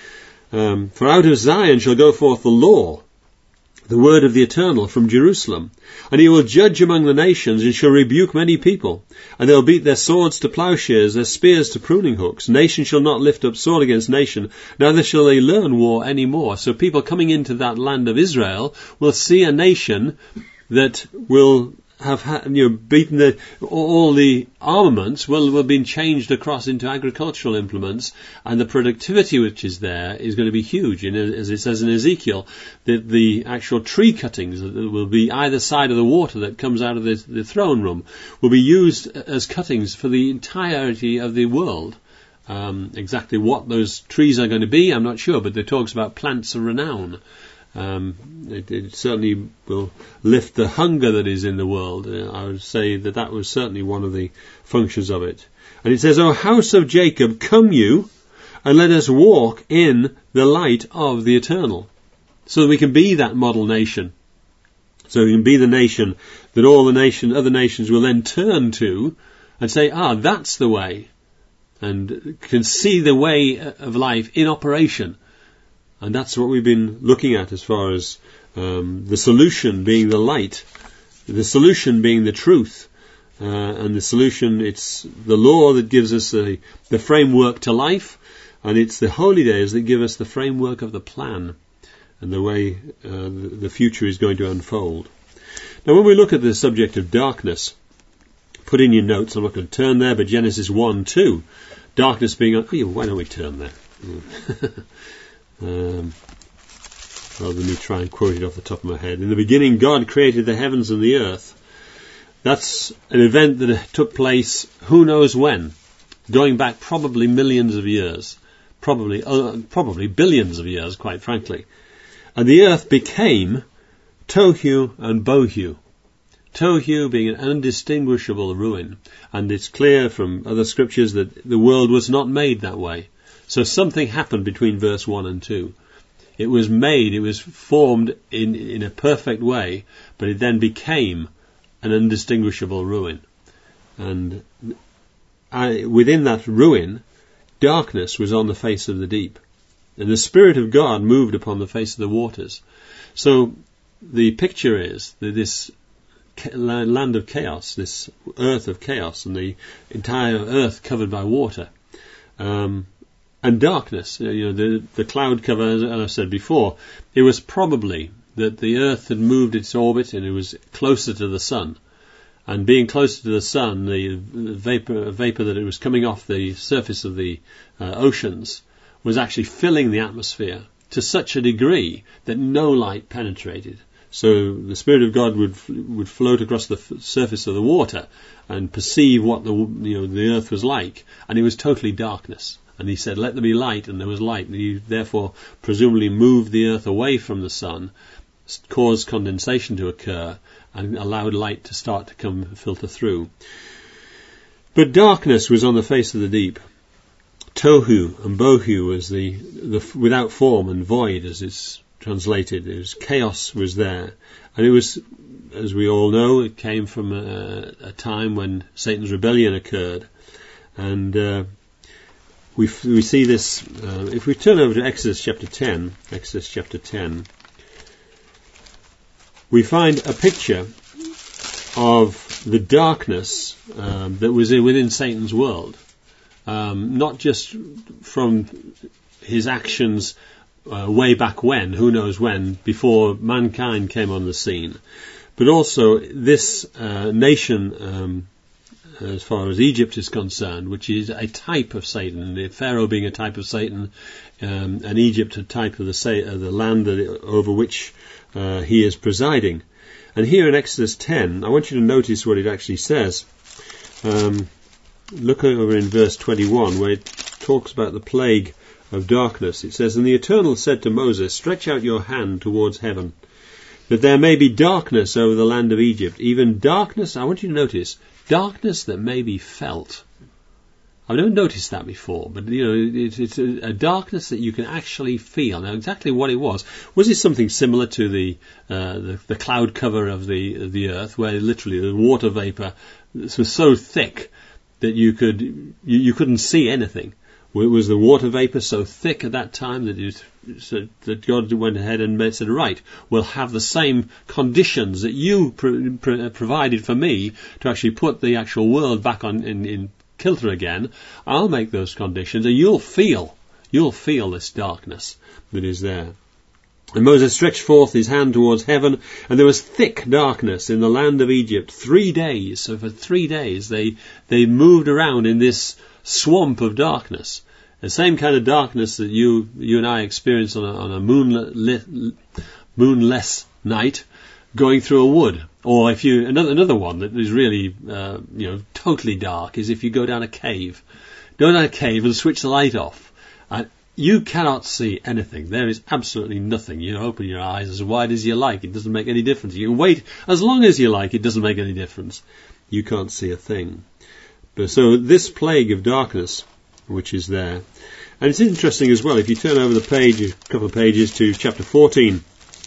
For out of Zion shall go forth the law, the word of the Eternal from Jerusalem. And he will judge among the nations, and shall rebuke many people. And they'll beat their swords to plowshares, their spears to pruning hooks. Nation shall not lift up sword against nation, neither shall they learn war any more. So people coming into that land of Israel will see a nation that will have beaten all the armaments will have been changed across into agricultural implements, and the productivity which is there is going to be huge. And as it says in Ezekiel, the actual tree cuttings that will be either side of the water that comes out of the throne room will be used as cuttings for the entirety of the world. Exactly what those trees are going to be, I'm not sure, but it talks about plants of renown. It certainly will lift the hunger that is in the world. I would say that was certainly one of the functions of it. And it says, O house of Jacob, come you, and let us walk in the light of the Eternal. So that we can be that model nation. So we can be the nation that all the other nations will then turn to and say, that's the way. And can see the way of life in operation. And that's what we've been looking at as far as the solution being the light, the solution being the truth, and the solution, it's the law that gives us the framework to life, and it's the holy days that give us the framework of the plan and the way the future is going to unfold. Now when we look at the subject of darkness, put in your notes, I'm not going to turn there, but Genesis 1:2, darkness being, why don't we turn there? Rather than me try and quote it off the top of my head. In the beginning, God created the heavens and the earth. That's an event that took place who knows when, going back probably millions of years, probably billions of years, quite frankly. And the earth became tohu and bohu. Tohu being an undistinguishable ruin. And it's clear from other scriptures that the world was not made that way. So something happened between verse 1 and 2. It was made, it was formed in a perfect way, but it then became an undistinguishable ruin. And within that ruin, darkness was on the face of the deep. And the Spirit of God moved upon the face of the waters. So the picture is that this land of chaos, this earth of chaos, and the entire earth covered by water, and darkness, the cloud cover, as I said before, it was probably that the earth had moved its orbit and it was closer to the sun. And being closer to the sun, the vapor that it was coming off the surface of the oceans was actually filling the atmosphere to such a degree that no light penetrated. So the Spirit of God would float across the surface of the water and perceive what the earth was like, and it was totally darkness. And he said, let there be light, and there was light. And he therefore presumably moved the earth away from the sun, caused condensation to occur, and allowed light to start to filter through. But darkness was on the face of the deep. Tohu and bohu was the without form and void, as it's translated. It was chaos was there, and it was, as we all know, it came from a time when Satan's rebellion occurred, and we see this if we turn over to Exodus chapter 10. Exodus chapter 10, we find a picture of the darkness that was within Satan's world. Not just from his actions way back when, who knows when, before mankind came on the scene, but also this nation, as far as Egypt is concerned, which is a type of Satan, the Pharaoh being a type of Satan, and Egypt a type of the land over which he is presiding. And here in Exodus 10, I want you to notice what it actually says. Look over in verse 21, where it talks about the plague of darkness. It says, "And the Eternal said to Moses, Stretch out your hand towards heaven, that there may be darkness over the land of Egypt, even darkness," I want you to notice, darkness that may be felt. I've never noticed that before, but it's a darkness that you can actually feel. Now, exactly what it was it something similar to the cloud cover of the earth, where literally the water vapor was so thick that you couldn't see anything? Was the water vapor so thick at that time that God went ahead and said, right, we'll have the same conditions that you provided for me to actually put the actual world back on in kilter again. I'll make those conditions, and you'll feel this darkness that is there. And Moses stretched forth his hand towards heaven, and there was thick darkness in the land of Egypt 3 days. So for 3 days they moved around in this swamp of darkness. The same kind of darkness that you and I experience on a moonless night going through a wood. Or if you another one that is really totally dark is if you go down a cave. Go down a cave and switch the light off. You cannot see anything. There is absolutely nothing. You open your eyes as wide as you like. It doesn't make any difference. You can wait as long as you like. It doesn't make any difference. You can't see a thing. But so this plague of darkness, which is there, and it's interesting as well. If you turn over the page, a couple of pages to chapter 14,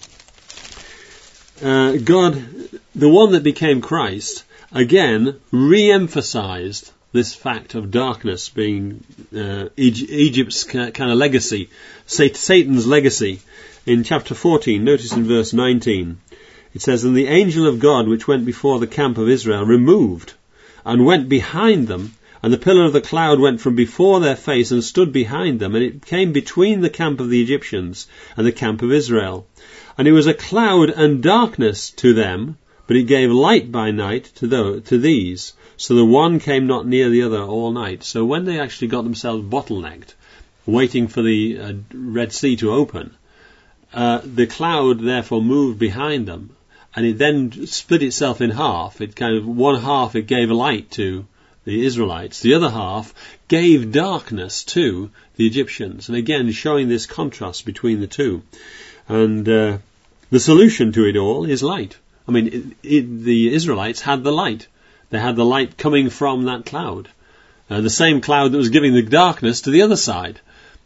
God, the one that became Christ, again re-emphasized this fact of darkness being Egypt's kind of legacy, Satan's legacy. In chapter 14, notice in verse 19, it says, "And the angel of God which went before the camp of Israel removed, and went behind them, and the pillar of the cloud went from before their face and stood behind them, and it came between the camp of the Egyptians and the camp of Israel. And it was a cloud and darkness to them, but it gave light by night to these. So the one came not near the other all night." So when they actually got themselves bottlenecked, waiting for the Red Sea to open, the cloud therefore moved behind them, and it then split itself in half. It one half it gave light to the Israelites, the other half gave darkness to the Egyptians, and again showing this contrast between the two. And the solution to it all is light. I mean, the Israelites had the light. They had the light coming from that cloud. The same cloud that was giving the darkness to the other side.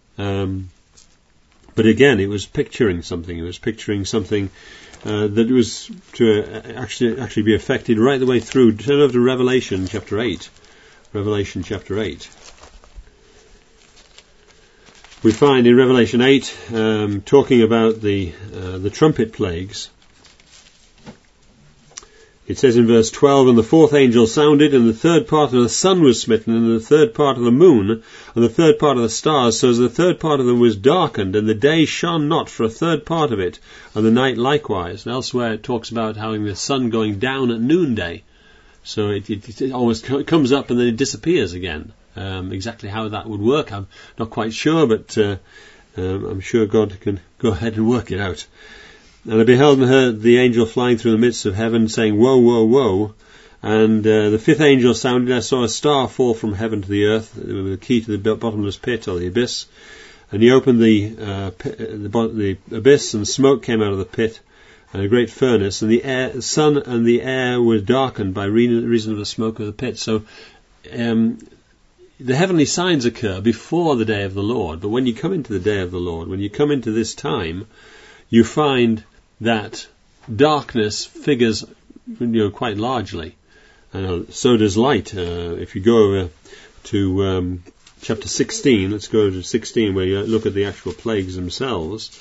But again, it was picturing something. It was picturing something that was to actually be affected right the way through. Turn over to Revelation chapter 8. Revelation chapter 8. We find in Revelation 8, talking about the trumpet plagues, it says in verse 12, "And the fourth angel sounded, and the third part of the sun was smitten, and the third part of the moon, and the third part of the stars, so as the third part of them was darkened, and the day shone not for a third part of it, and the night likewise." And elsewhere it talks about having the sun going down at noonday. So it always comes up and then it disappears again. Exactly how that would work, I'm not quite sure, but I'm sure God can go ahead and work it out. "And I beheld and heard the angel flying through the midst of heaven, saying, Woe, woe, woe. And the fifth angel sounded, and I saw a star fall from heaven to the earth, with a key to the bottomless pit, or the abyss. And he opened the abyss, and smoke came out of the pit, and a great furnace, and the sun and the air were darkened by reason of the smoke of the pit. So the heavenly signs occur before the day of the Lord, but when you come into the day of the Lord, when you come into this time, you find that darkness figures quite largely. So does light. If you go over to chapter 16, let's go to 16 where you look at the actual plagues themselves.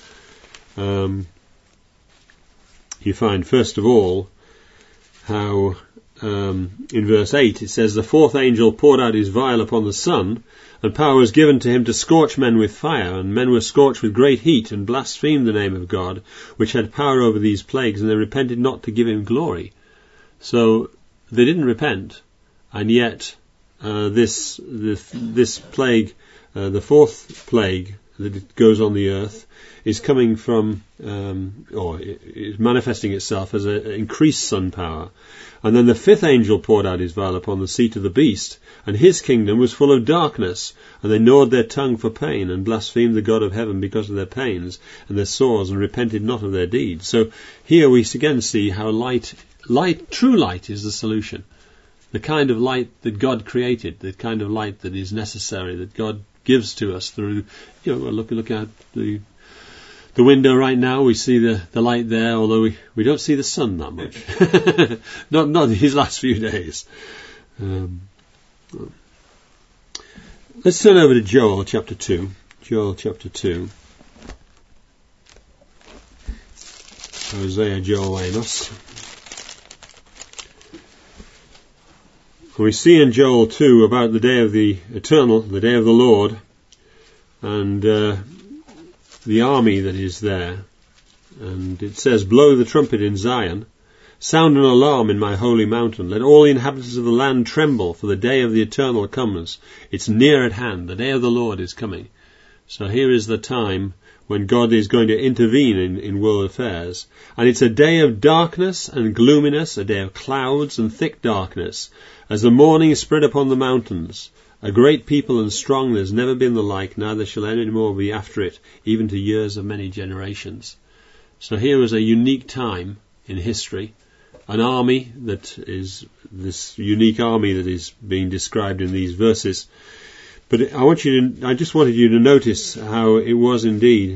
You find first of all how in verse 8 it says, "The fourth angel poured out his vial upon the sun, and power was given to him to scorch men with fire, and men were scorched with great heat, and blasphemed the name of God, which had power over these plagues, and they repented not to give him glory." So they didn't repent, and yet this plague, the fourth plague that goes on the earth, is coming from, or is manifesting itself as an increased sun power. And then the fifth angel poured out his vial upon the seat of the beast, and his kingdom was full of darkness, and they gnawed their tongue for pain, and blasphemed the God of heaven because of their pains and their sores, and repented not of their deeds. So here we again see how true light is the solution. The kind of light that God created, the kind of light that is necessary, that God gives to us through, look out the window right now, we see the light there, although we don't see the sun that much. not these last few days. Let's turn over to Joel chapter 2. Joel chapter 2. Hosea, Joel, Amos. We see in Joel 2 about the day of the eternal, the day of the Lord, and the army that is there. And it says, "Blow the trumpet in Zion, sound an alarm in my holy mountain. Let all the inhabitants of the land tremble, for the day of the eternal comes. It's near at hand. The day of the Lord is coming." So here is the time when God is going to intervene in world affairs. And it's a day of darkness and gloominess, a day of clouds and thick darkness, as the morning is spread upon the mountains. A great people and strong, there's never been the like, neither shall any more be after it, even to years of many generations. So here is a unique time in history, an army that is, this unique army that is being described in these verses. But I just wanted you to notice how it was indeed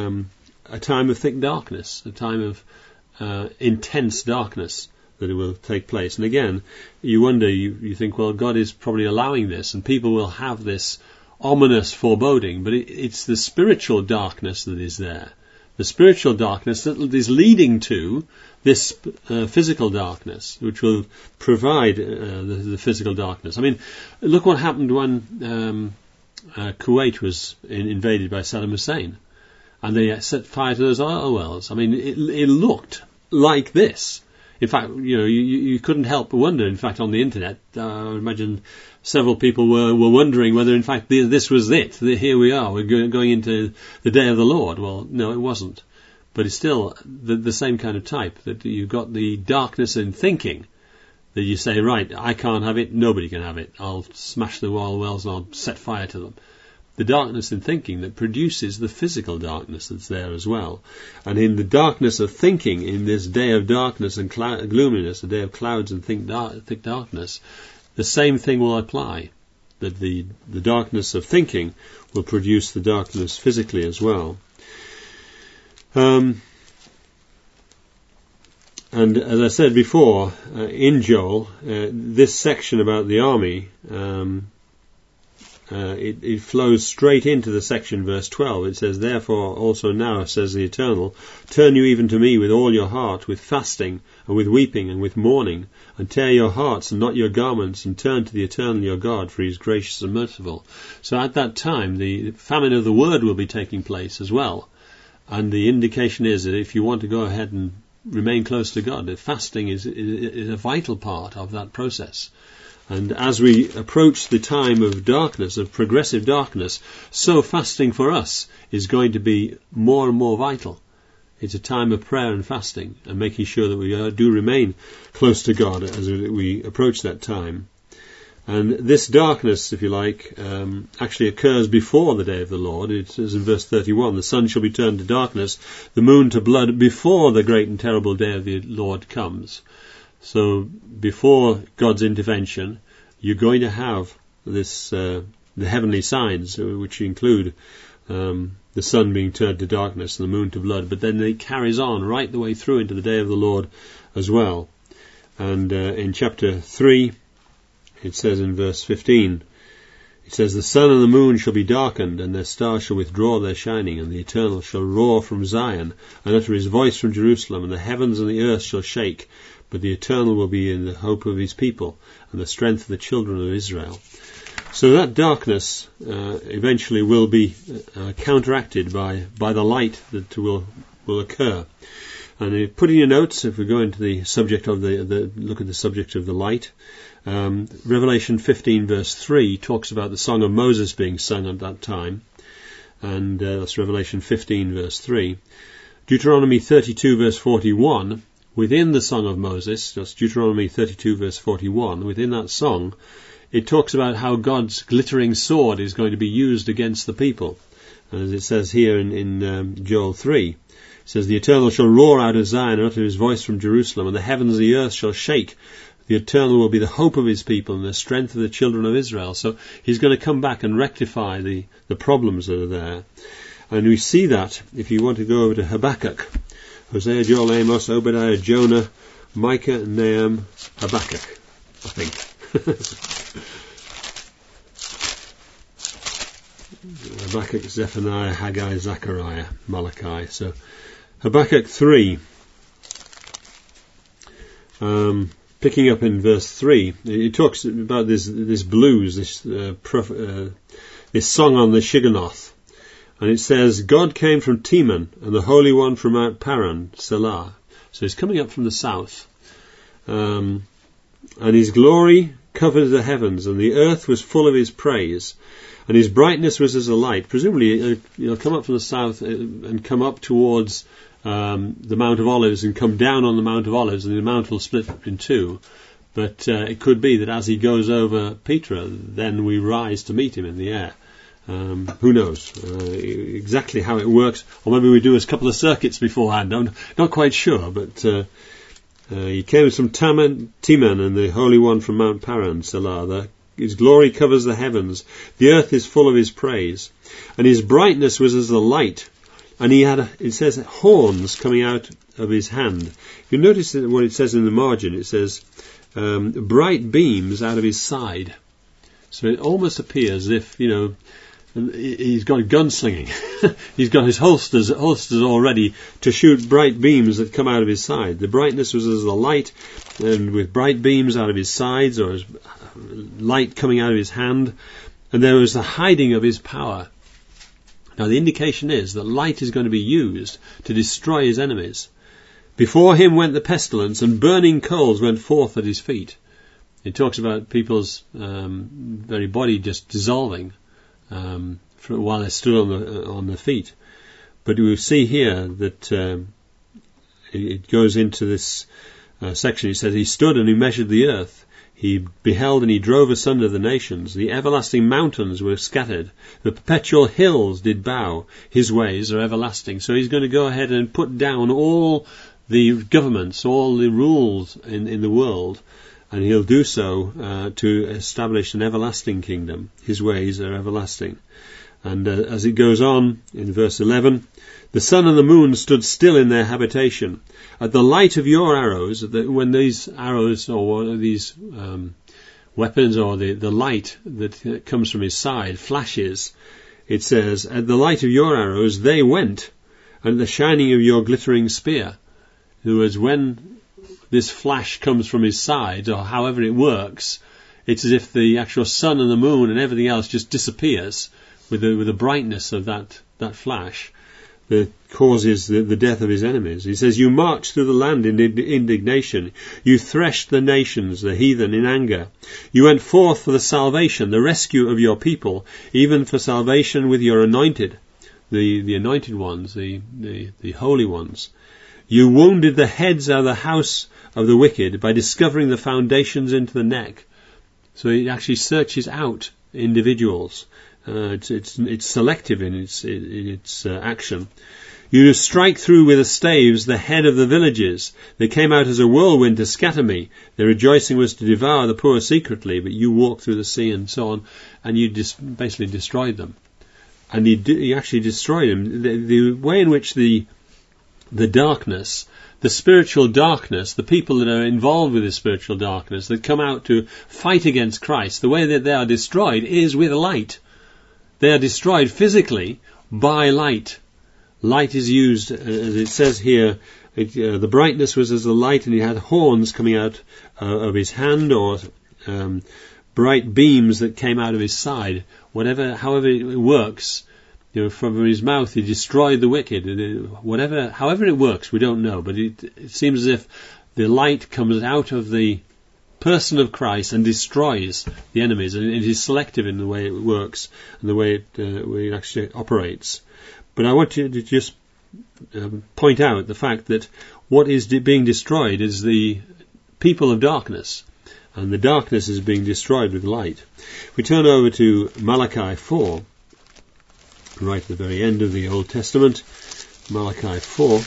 a time of thick darkness, a time of intense darkness that it will take place. And again, you wonder, you think, well, God is probably allowing this, and people will have this ominous foreboding, but it's the spiritual darkness that is there. The spiritual darkness that is leading to this physical darkness, which will provide the physical darkness. I mean, look what happened when Kuwait was invaded by Saddam Hussein, and they set fire to those oil wells. I mean, it looked like this. In fact, you couldn't help but wonder. In fact, on the internet, I imagine several people were wondering whether, in fact, this was it. Here we are. We're going into the day of the Lord. Well, no, it wasn't. But it's still the same kind of type, that you've got the darkness in thinking, that you say, right, I can't have it, nobody can have it. I'll smash the oil wells and I'll set fire to them. The darkness in thinking that produces the physical darkness that's there as well. And in the darkness of thinking, in this day of darkness and gloominess, a day of clouds and thick darkness, the same thing will apply, that the darkness of thinking will produce the darkness physically as well. And as I said before, in Joel, this section about the army, it flows straight into the section verse 12. It says, "Therefore also now, says the Eternal, turn you even to me with all your heart, with fasting and with weeping and with mourning, and tear your hearts and not your garments, and turn to the Eternal your God, for he is gracious and merciful." So at that time, the famine of the word will be taking place as well. And the indication is that if you want to go ahead and remain close to God, that fasting is a vital part of that process. And as we approach the time of darkness, of progressive darkness, so fasting for us is going to be more and more vital. It's a time of prayer and fasting, and making sure that we do remain close to God as we approach that time. And this darkness, if you like, actually occurs before the day of the Lord. It says in verse 31, the sun shall be turned to darkness, the moon to blood, before the great and terrible day of the Lord comes. So before God's intervention, you're going to have this the heavenly signs, which include the sun being turned to darkness and the moon to blood. But then it carries on right the way through into the day of the Lord as well. And in chapter 3, it says in verse 15, it says, the sun and the moon shall be darkened, and their stars shall withdraw their shining, and the Eternal shall roar from Zion, and utter his voice from Jerusalem, and the heavens and the earth shall shake, but the Eternal will be in the hope of his people, and the strength of the children of Israel. So that darkness eventually will be counteracted by the light that will occur. And put in your notes, if we go into the subject of look at the subject of the light, Revelation 15 verse 3 talks about the song of Moses being sung at that time, and that's Revelation 15 verse 3. Deuteronomy 32 verse 41, within the song of Moses, that's Deuteronomy 32 verse 41, within that song, it talks about how God's glittering sword is going to be used against the people. And as it says here in Joel 3, it says, the Eternal shall roar out of Zion and utter his voice from Jerusalem, and the heavens and the earth shall shake. The Eternal will be the hope of his people and the strength of the children of Israel. So he's going to come back and rectify the problems that are there. And we see that if you want to go over to Habakkuk, Hosea, Joel, Amos, Obadiah, Jonah, Micah, Nahum, Habakkuk, I think. Habakkuk, Zephaniah, Haggai, Zechariah, Malachi. So Habakkuk 3, picking up in verse 3, it talks about this blues, this song on the Shigionoth. And it says, God came from Teman, and the Holy One from Mount Paran, Selah. So he's coming up from the south. And his glory covered the heavens, and the earth was full of his praise. And his brightness was as a light. Presumably, he'll come up from the south and come up towards the Mount of Olives and come down on the Mount of Olives, and the mount will split in two. But it could be that as he goes over Petra, then we rise to meet him in the air. Who knows exactly how it works? Or maybe we do a couple of circuits beforehand. I'm not quite sure, but he came from Teman, and the Holy One from Mount Paran, Selah. His glory covers the heavens. The earth is full of his praise. And his brightness was as the light. And he had, it says, horns coming out of his hand. You notice that what it says in the margin, it says, bright beams out of his side. So it almost appears as if, he's got gunslinging. He's got his holsters already to shoot bright beams that come out of his side. The brightness was as the light, and with bright beams out of his sides, or as light coming out of his hand, and there was the hiding of his power. Now the indication is that light is going to be used to destroy his enemies. Before him went the pestilence, and burning coals went forth at his feet. It talks about people's very body just dissolving while they stood on the feet. But we see here that it goes into this section. It says, he stood and he measured the earth. He beheld and he drove asunder the nations. The everlasting mountains were scattered. The perpetual hills did bow. His ways are everlasting. So he's going to go ahead and put down all the governments, all the rules in the world, and he'll do so to establish an everlasting kingdom. His ways are everlasting. And as it goes on in verse 11, the sun and the moon stood still in their habitation. At the light of your arrows, when these arrows or these weapons or the light that comes from his side flashes, it says, at the light of your arrows they went, and the shining of your glittering spear. In other words, when this flash comes from his side, or however it works, it's as if the actual sun and the moon and everything else just disappears with the brightness of that flash that causes the death of his enemies. He says, you marched through the land in indignation. You threshed the nations, the heathen, in anger. You went forth for the salvation, the rescue of your people, even for salvation with your anointed, the anointed ones, the holy ones. You wounded the heads out of the house of the wicked by discovering the foundations into the neck. So it actually searches out individuals. It's selective in its action. You strike through with the staves the head of the villages. They came out as a whirlwind to scatter me. Their rejoicing was to devour the poor secretly, but you walked through the sea and so on, and you basically destroyed them. And you actually destroyed them. The way in which the darkness, the spiritual darkness, the people that are involved with the spiritual darkness, that come out to fight against Christ, the way that they are destroyed is with light. They are destroyed physically by light. Light is used, as it says here, the brightness was as the light, and he had horns coming out of his hand, or bright beams that came out of his side. However it works, from his mouth he destroyed the wicked. However it works, we don't know, but it seems as if the light comes out of the person of Christ and destroys the enemies, and it is selective in the way it works and the way it actually operates. But I want you to just point out the fact that what is being destroyed is the people of darkness, and the darkness is being destroyed with light. We turn over to Malachi 4, right at the very end of the Old Testament, Malachi 4.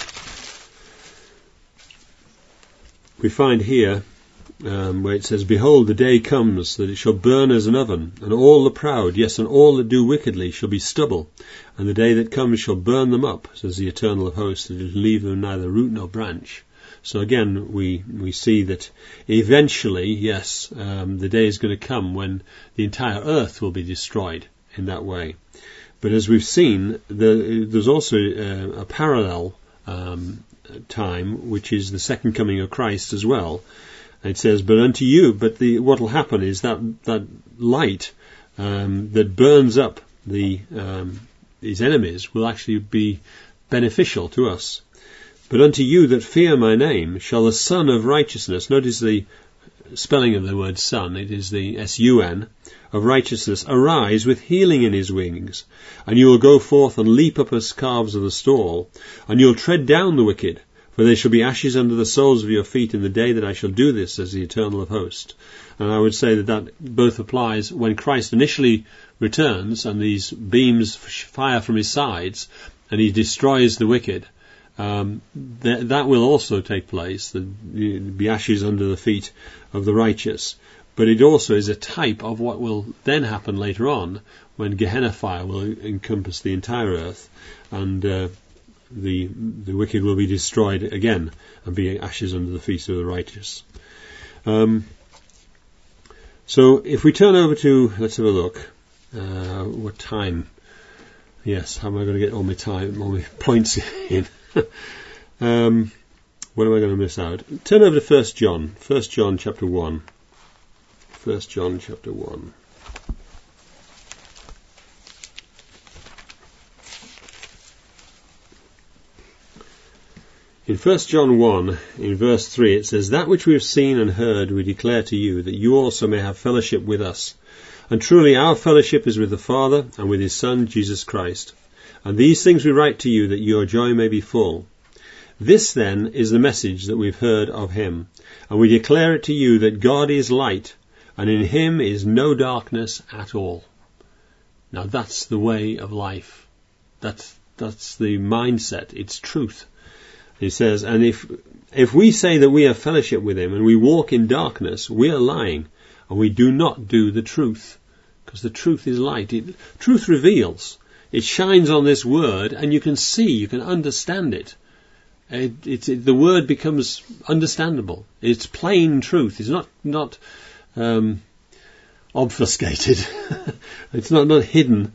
We find here where it says, "Behold, the day comes that it shall burn as an oven, and all the proud, yes, and all that do wickedly shall be stubble. And the day that comes shall burn them up, says the Eternal of Hosts, and shall leave them neither root nor branch." So again, we see that eventually, yes, the day is going to come when the entire earth will be destroyed in that way. But as we've seen, there's also a parallel time, which is the second coming of Christ as well. It says, what will happen is that light that burns up his enemies will actually be beneficial to us. "But unto you that fear my name shall the Son of Righteousness," notice the spelling of the word son, it is the S-U-N, "of righteousness, arise with healing in his wings. And you will go forth and leap up as calves of the stall, and you'll tread down the wicked. For there shall be ashes under the soles of your feet in the day that I shall do this, says the Eternal of Hosts." And I would say that both applies when Christ initially returns and these beams fire from his sides and he destroys the wicked. That will also take place. There will be ashes under the feet of the righteous. But it also is a type of what will then happen later on when Gehenna fire will encompass the entire earth, and the wicked will be destroyed again and be ashes under the feet of the righteous. So if we turn over to, let's have a look, what time? Yes, how am I going to get all my points in? What am I going to miss out? Turn over to 1 John. 1 John chapter 1. 1 John chapter 1. In 1 John 1, in verse 3, it says, "That which we have seen and heard we declare to you, that you also may have fellowship with us. And truly our fellowship is with the Father and with his Son, Jesus Christ. And these things we write to you, that your joy may be full. This then is the message that we've heard of him. And we declare it to you, that God is light, and in him is no darkness at all." Now that's the way of life. That's the mindset. It's truth. He says, and if we say that we have fellowship with him and we walk in darkness, we are lying, and we do not do the truth. Because the truth is light. Truth reveals. It shines on this word, and you can see, you can understand it. The word becomes understandable. It's plain truth. It's not obfuscated. It's not hidden.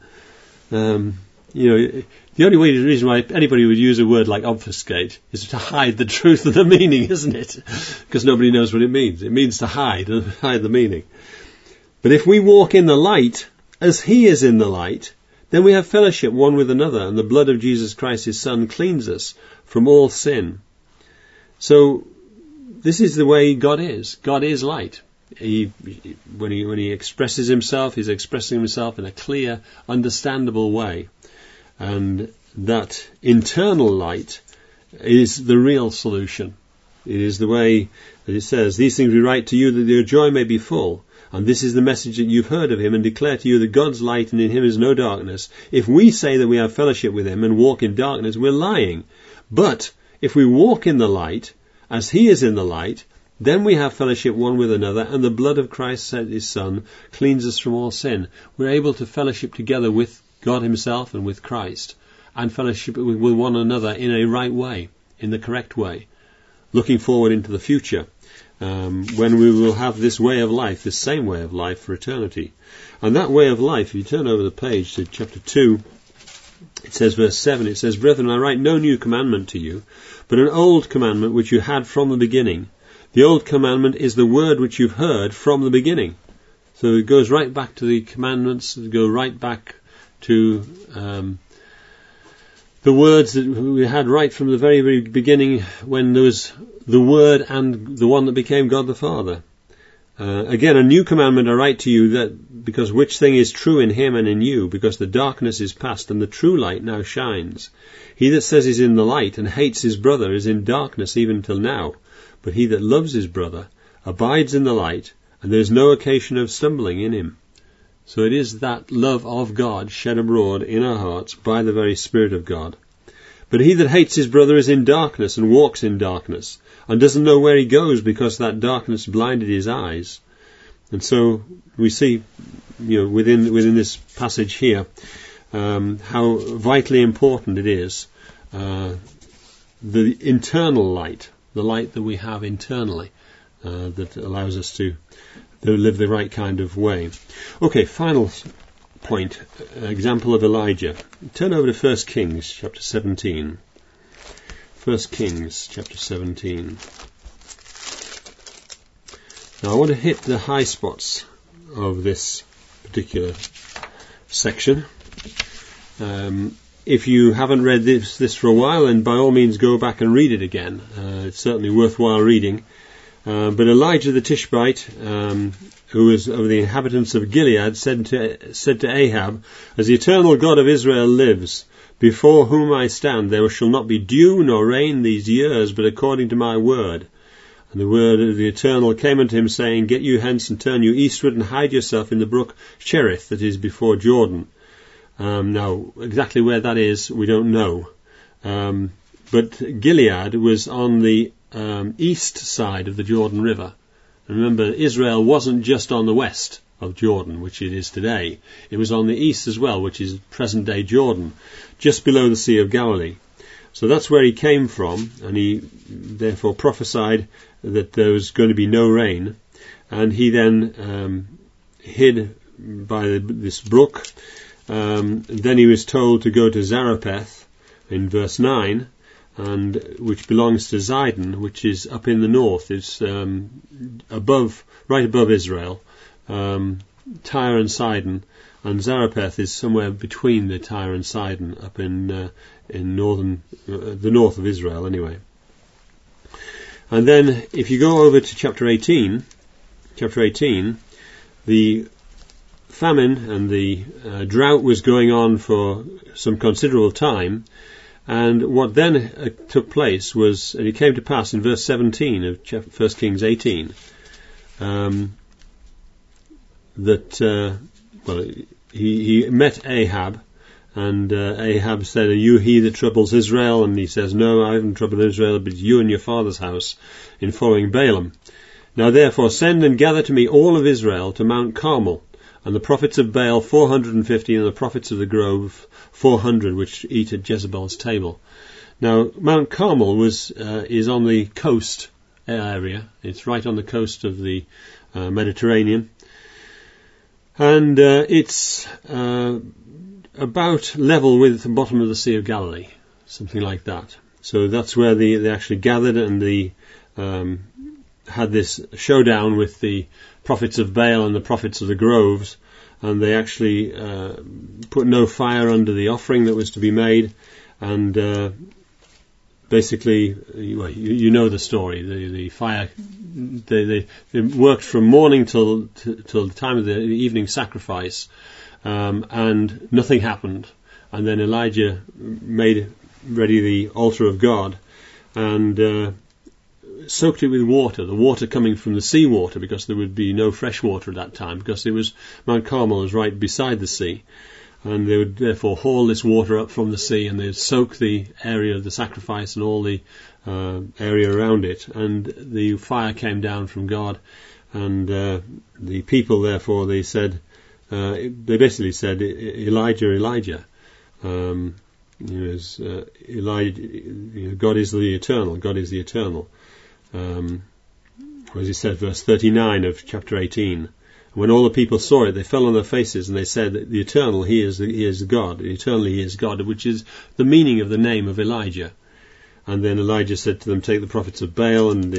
The only reason why anybody would use a word like obfuscate is to hide the truth of the meaning, isn't it? Because nobody knows what it means. It means to hide the meaning. But if we walk in the light, as he is in the light, then we have fellowship one with another, and the blood of Jesus Christ, his Son, cleans us from all sin. So this is the way God is. God is light. When he expresses himself, he's expressing himself in a clear, understandable way. And that internal light is the real solution. It is the way that it says, "These things we write to you, that your joy may be full." And this is the message that you've heard of him, and declare to you that God's light, and in him is no darkness. If we say that we have fellowship with him and walk in darkness, we're lying. But if we walk in the light, as he is in the light, then we have fellowship one with another, and the blood of Christ, his Son, cleans us from all sin. We're able to fellowship together with God himself and with Christ, and fellowship with one another in a right way, in the correct way, looking forward into the future, when we will have this way of life, this same way of life for eternity. And that way of life, if you turn over the page to chapter 2, it says, verse 7, it says, Brethren, I write no new commandment to you, but an old commandment which you had from the beginning. The old commandment is the word which you've heard from the beginning. So it goes right back to the commandments, it goes right back to the words that we had right from the very, very beginning, when there was the Word and the one that became God the Father. Again, a new commandment I write to you, that because which thing is true in him and in you, because the darkness is past and the true light now shines. He that says he's in the light and hates his brother is in darkness even till now. But he that loves his brother abides in the light, and there is no occasion of stumbling in him. So it is that love of God shed abroad in our hearts by the very Spirit of God. But he that hates his brother is in darkness and walks in darkness, and doesn't know where he goes, because that darkness blinded his eyes. And so we see, within this passage here, how vitally important it is, the internal light, the light that we have internally, that allows us to live the right kind of way. Okay, final point, example of Elijah. Turn over to 1 Kings chapter 17. 1 Kings chapter 17. Now I want to hit the high spots of this particular section. If you haven't read this for a while, then by all means go back and read it again. It's certainly worthwhile reading. But Elijah the Tishbite, who was of the inhabitants of Gilead, said to Ahab, As the eternal God of Israel lives, before whom I stand, there shall not be dew nor rain these years, but according to my word. And the word of the Eternal came unto him, saying, Get you hence and turn you eastward, and hide yourself in the brook Cherith, that is before Jordan. Now, exactly where that is, we don't know. But Gilead was on the east side of the Jordan River. And remember, Israel wasn't just on the west of Jordan, which it is today. It was on the east as well, which is present-day Jordan, just below the Sea of Galilee. So that's where he came from, and he therefore prophesied that there was going to be no rain. And he then hid by this brook. Then he was told to go to Zarephath in verse 9, and which belongs to Zidon, which is up in the north. It's right above Israel. Tyre and Sidon, and Zarephath is somewhere between the Tyre and Sidon, up in the north of Israel anyway. And then if you go over to chapter 18, the famine and the drought was going on for some considerable time, and what then took place was, and it came to pass in verse 17 of 1 Kings 18, that he met Ahab, and Ahab said, Are you he that troubles Israel? And he says, No, I haven't troubled Israel, but you and your father's house in following Balaam. Now therefore send and gather to me all of Israel to Mount Carmel, and the prophets of Baal 450, and the prophets of the grove 400, which eat at Jezebel's table. Now Mount Carmel is on the coast area. It's right on the coast of the Mediterranean. And it's about level with the bottom of the Sea of Galilee, something like that. So that's where they actually gathered, and they had this showdown with the prophets of Baal and the prophets of the groves, and they actually put no fire under the offering that was to be made, and basically, you know the story. The fire, they worked from morning till the time of the evening sacrifice, and nothing happened. And then Elijah made ready the altar of God, and soaked it with water, the water coming from the sea water, because there would be no fresh water at that time, because Mount Carmel was right beside the sea. And they would therefore haul this water up from the sea, and they'd soak the area of the sacrifice and all the area around it. And the fire came down from God, and the people, therefore, they basically said, Elijah, Elijah. Elijah, God is the eternal. God is the eternal. As he said, verse 39 of chapter 18. When all the people saw it, they fell on their faces, and they said, the eternal, he is God. Eternally, he is God, which is the meaning of the name of Elijah. And then Elijah said to them, take the prophets of Baal, and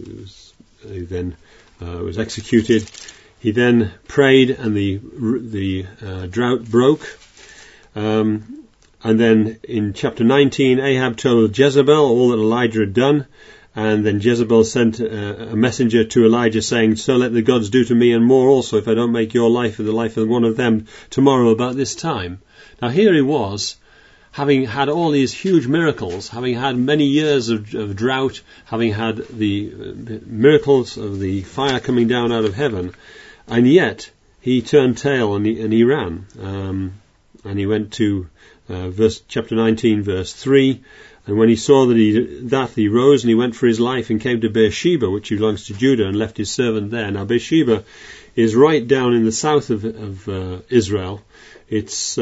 he then was executed. He then prayed, and the drought broke. And then in chapter 19, Ahab told Jezebel all that Elijah had done. And then Jezebel sent a messenger to Elijah saying, so let the gods do to me and more also if I don't make your life or the life of one of them tomorrow about this time. Now here he was, having had all these huge miracles, having had many years of drought, having had the miracles of the fire coming down out of heaven, and yet he turned tail and he ran. And he went to chapter 19, verse 3. And when he saw that he rose and he went for his life and came to Beersheba, which belongs to Judah, and left his servant there. Now Beersheba is right down in the south of Israel. It's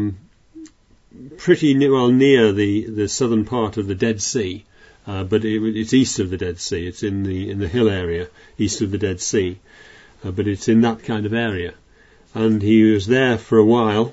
pretty near the southern part of the Dead Sea, but it's east of the Dead Sea. It's in the hill area east of the Dead Sea, but it's in that kind of area. And he was there for a while.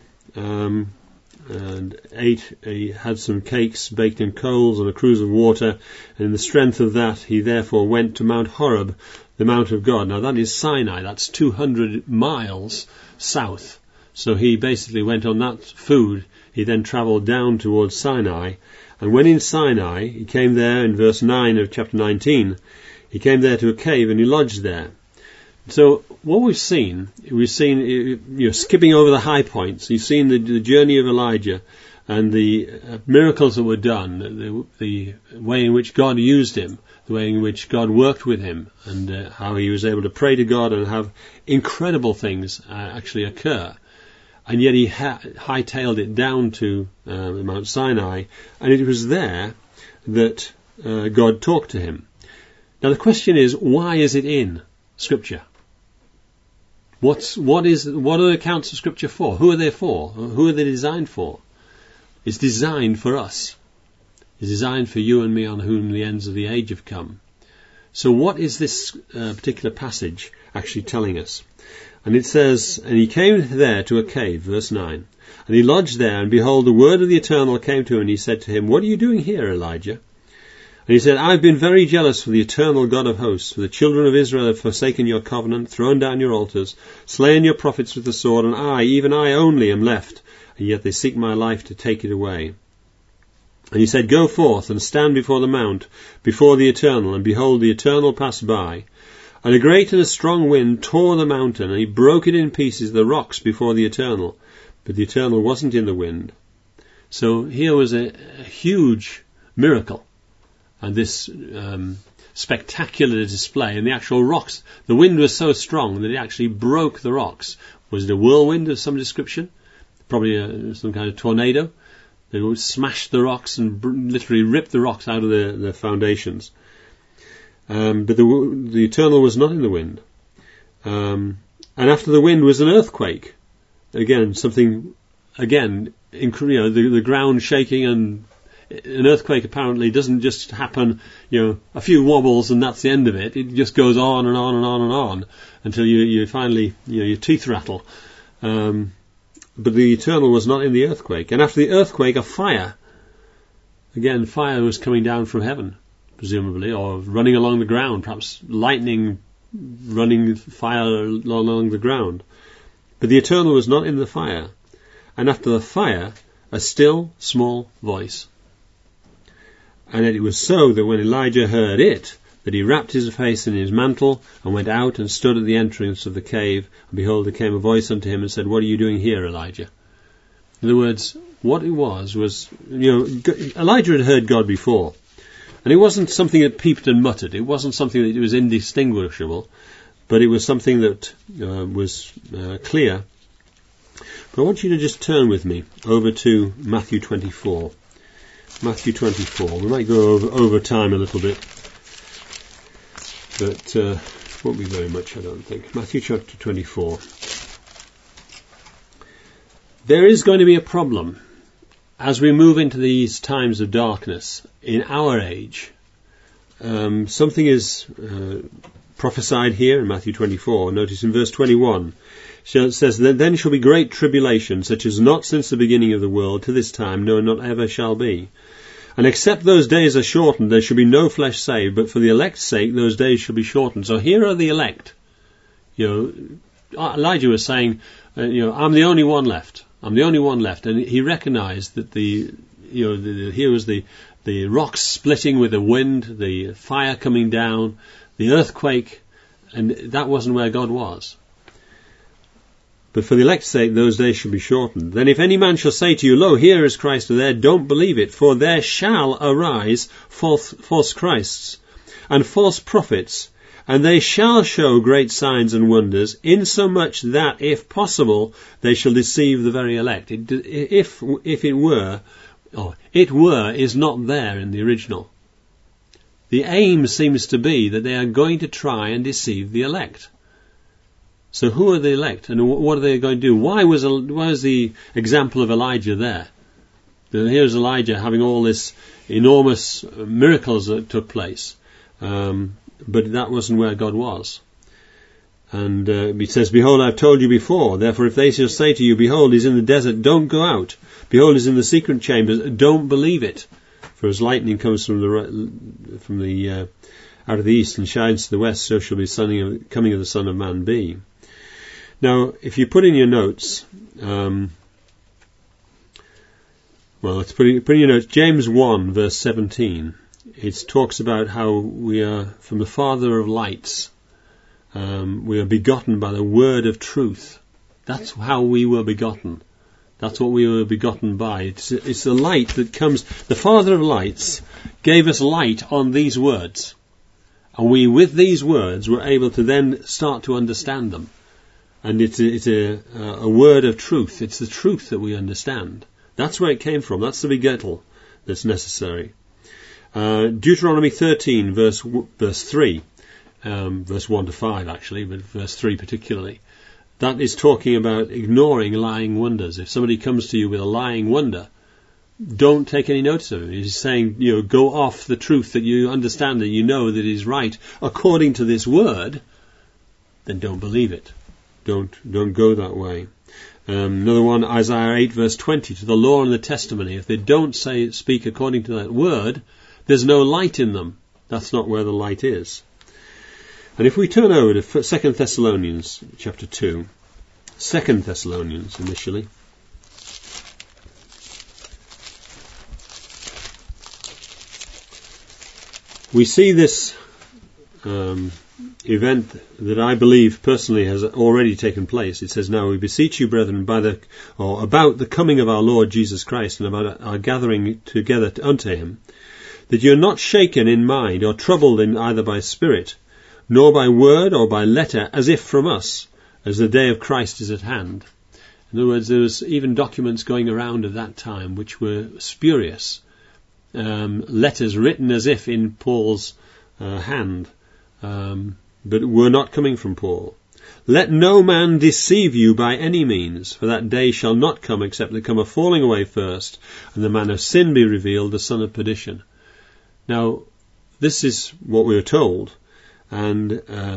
And he had some cakes baked in coals and a cruse of water, and in the strength of that he therefore went to Mount Horeb, the Mount of God. Now that is Sinai, that's 200 miles south. So he basically went on that food. He then travelled down towards Sinai, and when in Sinai, he came there in verse 9 of chapter 19, he came there to a cave and he lodged there. So what we've seen, skipping over the high points, you've seen the journey of Elijah and the miracles that were done, the way in which God used him, the way in which God worked with him, and how he was able to pray to God and have incredible things actually occur. And yet he hightailed it down to Mount Sinai, and it was there that God talked to him. Now the question is, why is it in Scripture? What are the accounts of Scripture for? Who are they for? Who are they designed for? It's designed for us. It's designed for you and me, on whom the ends of the age have come. So what is this particular passage actually telling us? And it says, and he came there to a cave, verse 9, and he lodged there, and behold, the word of the Eternal came to him, and he said to him, what are you doing here, Elijah? And he said, I've been very jealous for the eternal God of hosts, for the children of Israel have forsaken your covenant, thrown down your altars, slain your prophets with the sword, and I, even I only, am left, and yet they seek my life to take it away. And he said, go forth and stand before the mount, before the Eternal, and behold, the Eternal passed by. And a great and a strong wind tore the mountain, and he broke it in pieces, the rocks before the Eternal. But the Eternal wasn't in the wind. So here was a huge miracle. And this spectacular display, and the actual rocks, the wind was so strong that it actually broke the rocks. Was it a whirlwind of some description? Probably some kind of tornado. They would smash the rocks and literally rip the rocks out of the foundations. But the Eternal was not in the wind. And after the wind was an earthquake. Again, the ground shaking, and an earthquake apparently doesn't just happen, a few wobbles and that's the end of it. It just goes on and on and on and on until you finally, your teeth rattle. But the Eternal was not in the earthquake. And after the earthquake, a fire. Again, fire was coming down from heaven, presumably, or running along the ground, perhaps lightning running fire along the ground. But the Eternal was not in the fire. And after the fire, a still, small voice. And it was so that when Elijah heard it, that he wrapped his face in his mantle, and went out and stood at the entrance of the cave. And behold, there came a voice unto him and said, what are you doing here, Elijah? In other words, what it was, Elijah had heard God before. And it wasn't something that peeped and muttered. It wasn't something that was indistinguishable, but it was something that was clear. But I want you to just turn with me over to Matthew 24. Matthew 24. We might go over time a little bit, but won't be very much, I don't think. Matthew chapter 24. There is going to be a problem as we move into these times of darkness in our age. Something is prophesied here in Matthew 24. Notice in verse 21. It says, then shall be great tribulation, such as not since the beginning of the world to this time, no, not ever shall be. And except those days are shortened, there shall be no flesh saved, but for the elect's sake, those days shall be shortened. So here are the elect. Elijah was saying, I'm the only one left. I'm the only one left. And he recognized that here was the rocks splitting with the wind, the fire coming down, the earthquake, and that wasn't where God was. But for the elect's sake, those days shall be shortened. Then if any man shall say to you, lo, here is Christ, or there, don't believe it, for there shall arise false Christs and false prophets, and they shall show great signs and wonders, insomuch that, if possible, they shall deceive the very elect. If it were is not there in the original. The aim seems to be that they are going to try and deceive the elect. So who are the elect, and what are they going to do? Why was the example of Elijah there? Here's Elijah having all this enormous miracles that took place, but that wasn't where God was. And he says, behold, I've told you before, therefore if they shall say to you, behold, he's in the desert, don't go out. Behold, he's in the secret chambers, don't believe it. For as lightning comes from the out of the east and shines to the west, so shall the coming of the Son of Man be. Now, if you put in your notes, let's put in your notes, James 1, verse 17. It talks about how we are from the Father of lights. We are begotten by the word of truth. That's how we were begotten. That's what we were begotten by. It's the light that comes. The Father of lights gave us light on these words. And we, with these words, were able to then start to understand them. And it's a word of truth. It's the truth that we understand. That's where it came from. That's the begettal that's necessary. Deuteronomy 13, verse 3, verse 1 to 5 actually, but verse 3 particularly. That is talking about ignoring lying wonders. If somebody comes to you with a lying wonder, don't take any notice of it. He's saying, go off the truth that you understand, that you know that is right according to this word, then don't believe it. Don't go that way. Another one, Isaiah 8 verse 20, to the law and the testimony. If they don't speak according to that word, there's no light in them. That's not where the light is. And if we turn over to 2 Thessalonians chapter 2, 2 Thessalonians initially. We see this event that I believe personally has already taken place. It says, now we beseech you, brethren, about the coming of our Lord Jesus Christ and about our gathering together unto him, that you are not shaken in mind or troubled in either by spirit, nor by word or by letter, as if from us, as the day of Christ is at hand. In other words, there was even documents going around at that time which were spurious, letters written as if in Paul's hand, but were not coming from Paul. Let no man deceive you by any means, for that day shall not come except there come a falling away first, and the man of sin be revealed, the son of perdition. Now, this is what we are told, and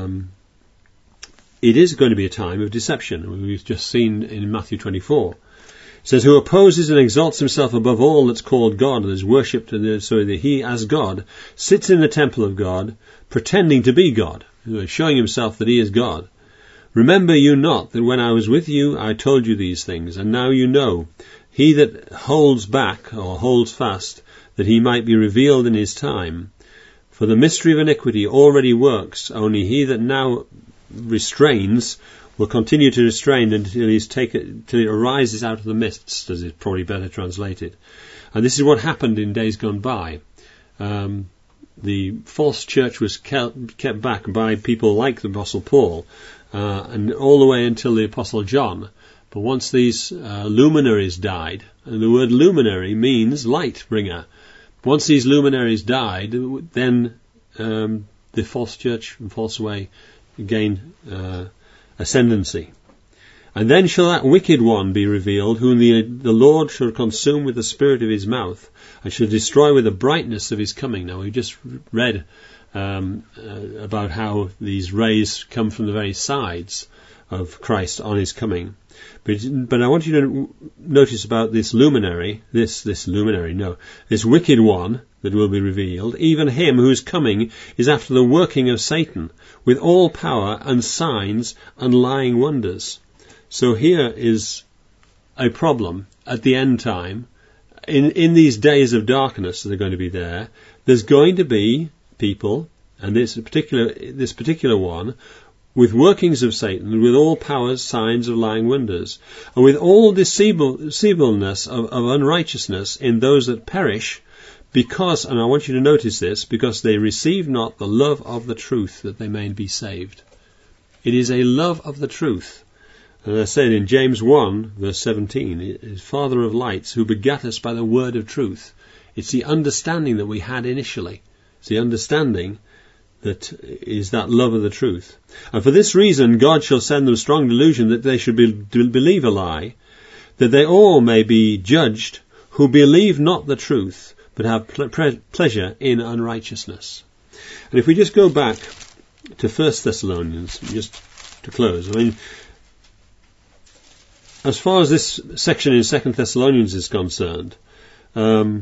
it is going to be a time of deception. We've just seen in Matthew 24. It says, who opposes and exalts himself above all that's called God and is worshipped, so that he, as God, sits in the temple of God, pretending to be God, showing himself that he is God. Remember you not that when I was with you, I told you these things, and now you know. He that holds back, or holds fast, that he might be revealed in his time. For the mystery of iniquity already works, only he that now restrains will continue to restrain until it arises out of the midst, as is probably better translated. And this is what happened in days gone by. the false church was kept back by people like the Apostle Paul, and all the way until the Apostle John. But once these luminaries died, and the word luminary means light bringer, once these luminaries died, then the false church and false way gained ascendancy. And then shall that wicked one be revealed, whom the Lord shall consume with the spirit of his mouth, and shall destroy with the brightness of his coming. Now, we just read about how these rays come from the very sides of Christ on his coming. But I want you to notice about this luminary, this wicked one that will be revealed. Even him whose coming is after the working of Satan, with all power and signs and lying wonders. So here is a problem at the end time. In these days of darkness that are going to be there, there's going to be people, and this particular one, with workings of Satan, with all powers, signs of lying wonders, and with all deceivableness of unrighteousness in those that perish, because, and I want you to notice this, because they receive not the love of the truth, that they may be saved. It is a love of the truth. And I said in James 1, verse 17, it is Father of lights, who begat us by the word of truth. It's the understanding that we had initially. It's the understanding that is that love of the truth. And for this reason God shall send them strong delusion, that they should believe a lie, that they all may be judged who believe not the truth, but have pleasure in unrighteousness. And if we just go back to 1 Thessalonians, just to close, I mean, as far as this section in 2 Thessalonians is concerned, it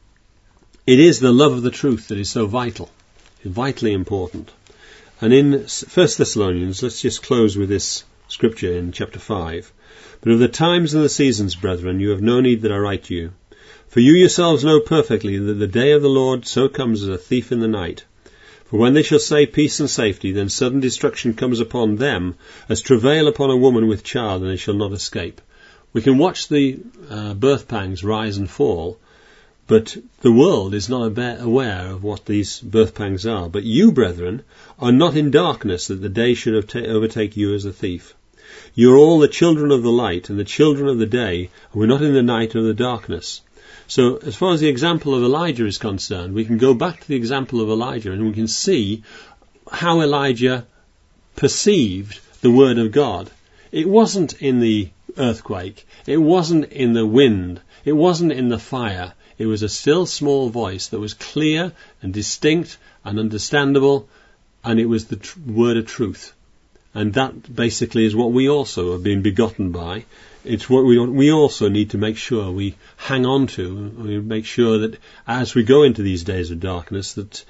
is the love of the truth that is so vital, vitally important. And in 1 Thessalonians, let's just close with this scripture in chapter 5. But of the times and the seasons, brethren, you have no need that I write to you. For you yourselves know perfectly that the day of the Lord so comes as a thief in the night. For when they shall say peace and safety, then sudden destruction comes upon them, as travail upon a woman with child, and they shall not escape. We can watch the birth pangs rise and fall, but the world is not aware of what these birth pangs are. But you, brethren, are not in darkness, that the day should overtake you as a thief. You are all the children of the light and the children of the day, and we're not in the night or the darkness. So as far as the example of Elijah is concerned, we can go back to the example of Elijah and we can see how Elijah perceived the word of God. It wasn't in the earthquake. It wasn't in the wind. It wasn't in the fire. It was a still small voice that was clear and distinct and understandable, and it was the word of truth. And that basically is what we also have been begotten by. It's what we also need to make sure we hang on to. We make sure that as we go into these days of darkness, that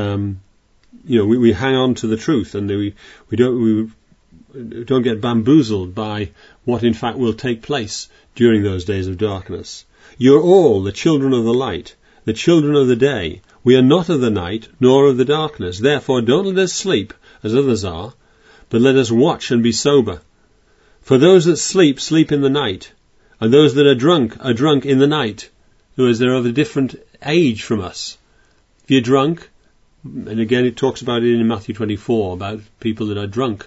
we hang on to the truth, and we don't get bamboozled by what in fact will take place during those days of darkness. You're all the children of the light, the children of the day. We are not of the night, nor of the darkness. Therefore don't let us sleep, as others are, but let us watch and be sober. For those that sleep, sleep in the night, and those that are drunk in the night. In other words, they're of a different age from us. If you're drunk, and again it talks about it in Matthew 24, about people that are drunk,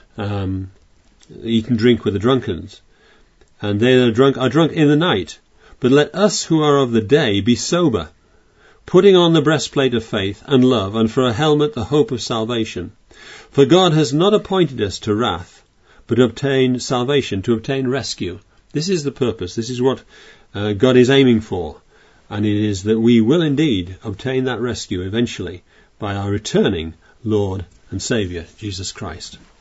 eat and drink with the drunkards, and they that are drunk in the night. But let us who are of the day be sober, putting on the breastplate of faith and love, and for a helmet the hope of salvation. For God has not appointed us to wrath, but to obtain salvation, to obtain rescue. This is the purpose. This is what God is aiming for. And it is that we will indeed obtain that rescue eventually by our returning Lord and Saviour, Jesus Christ.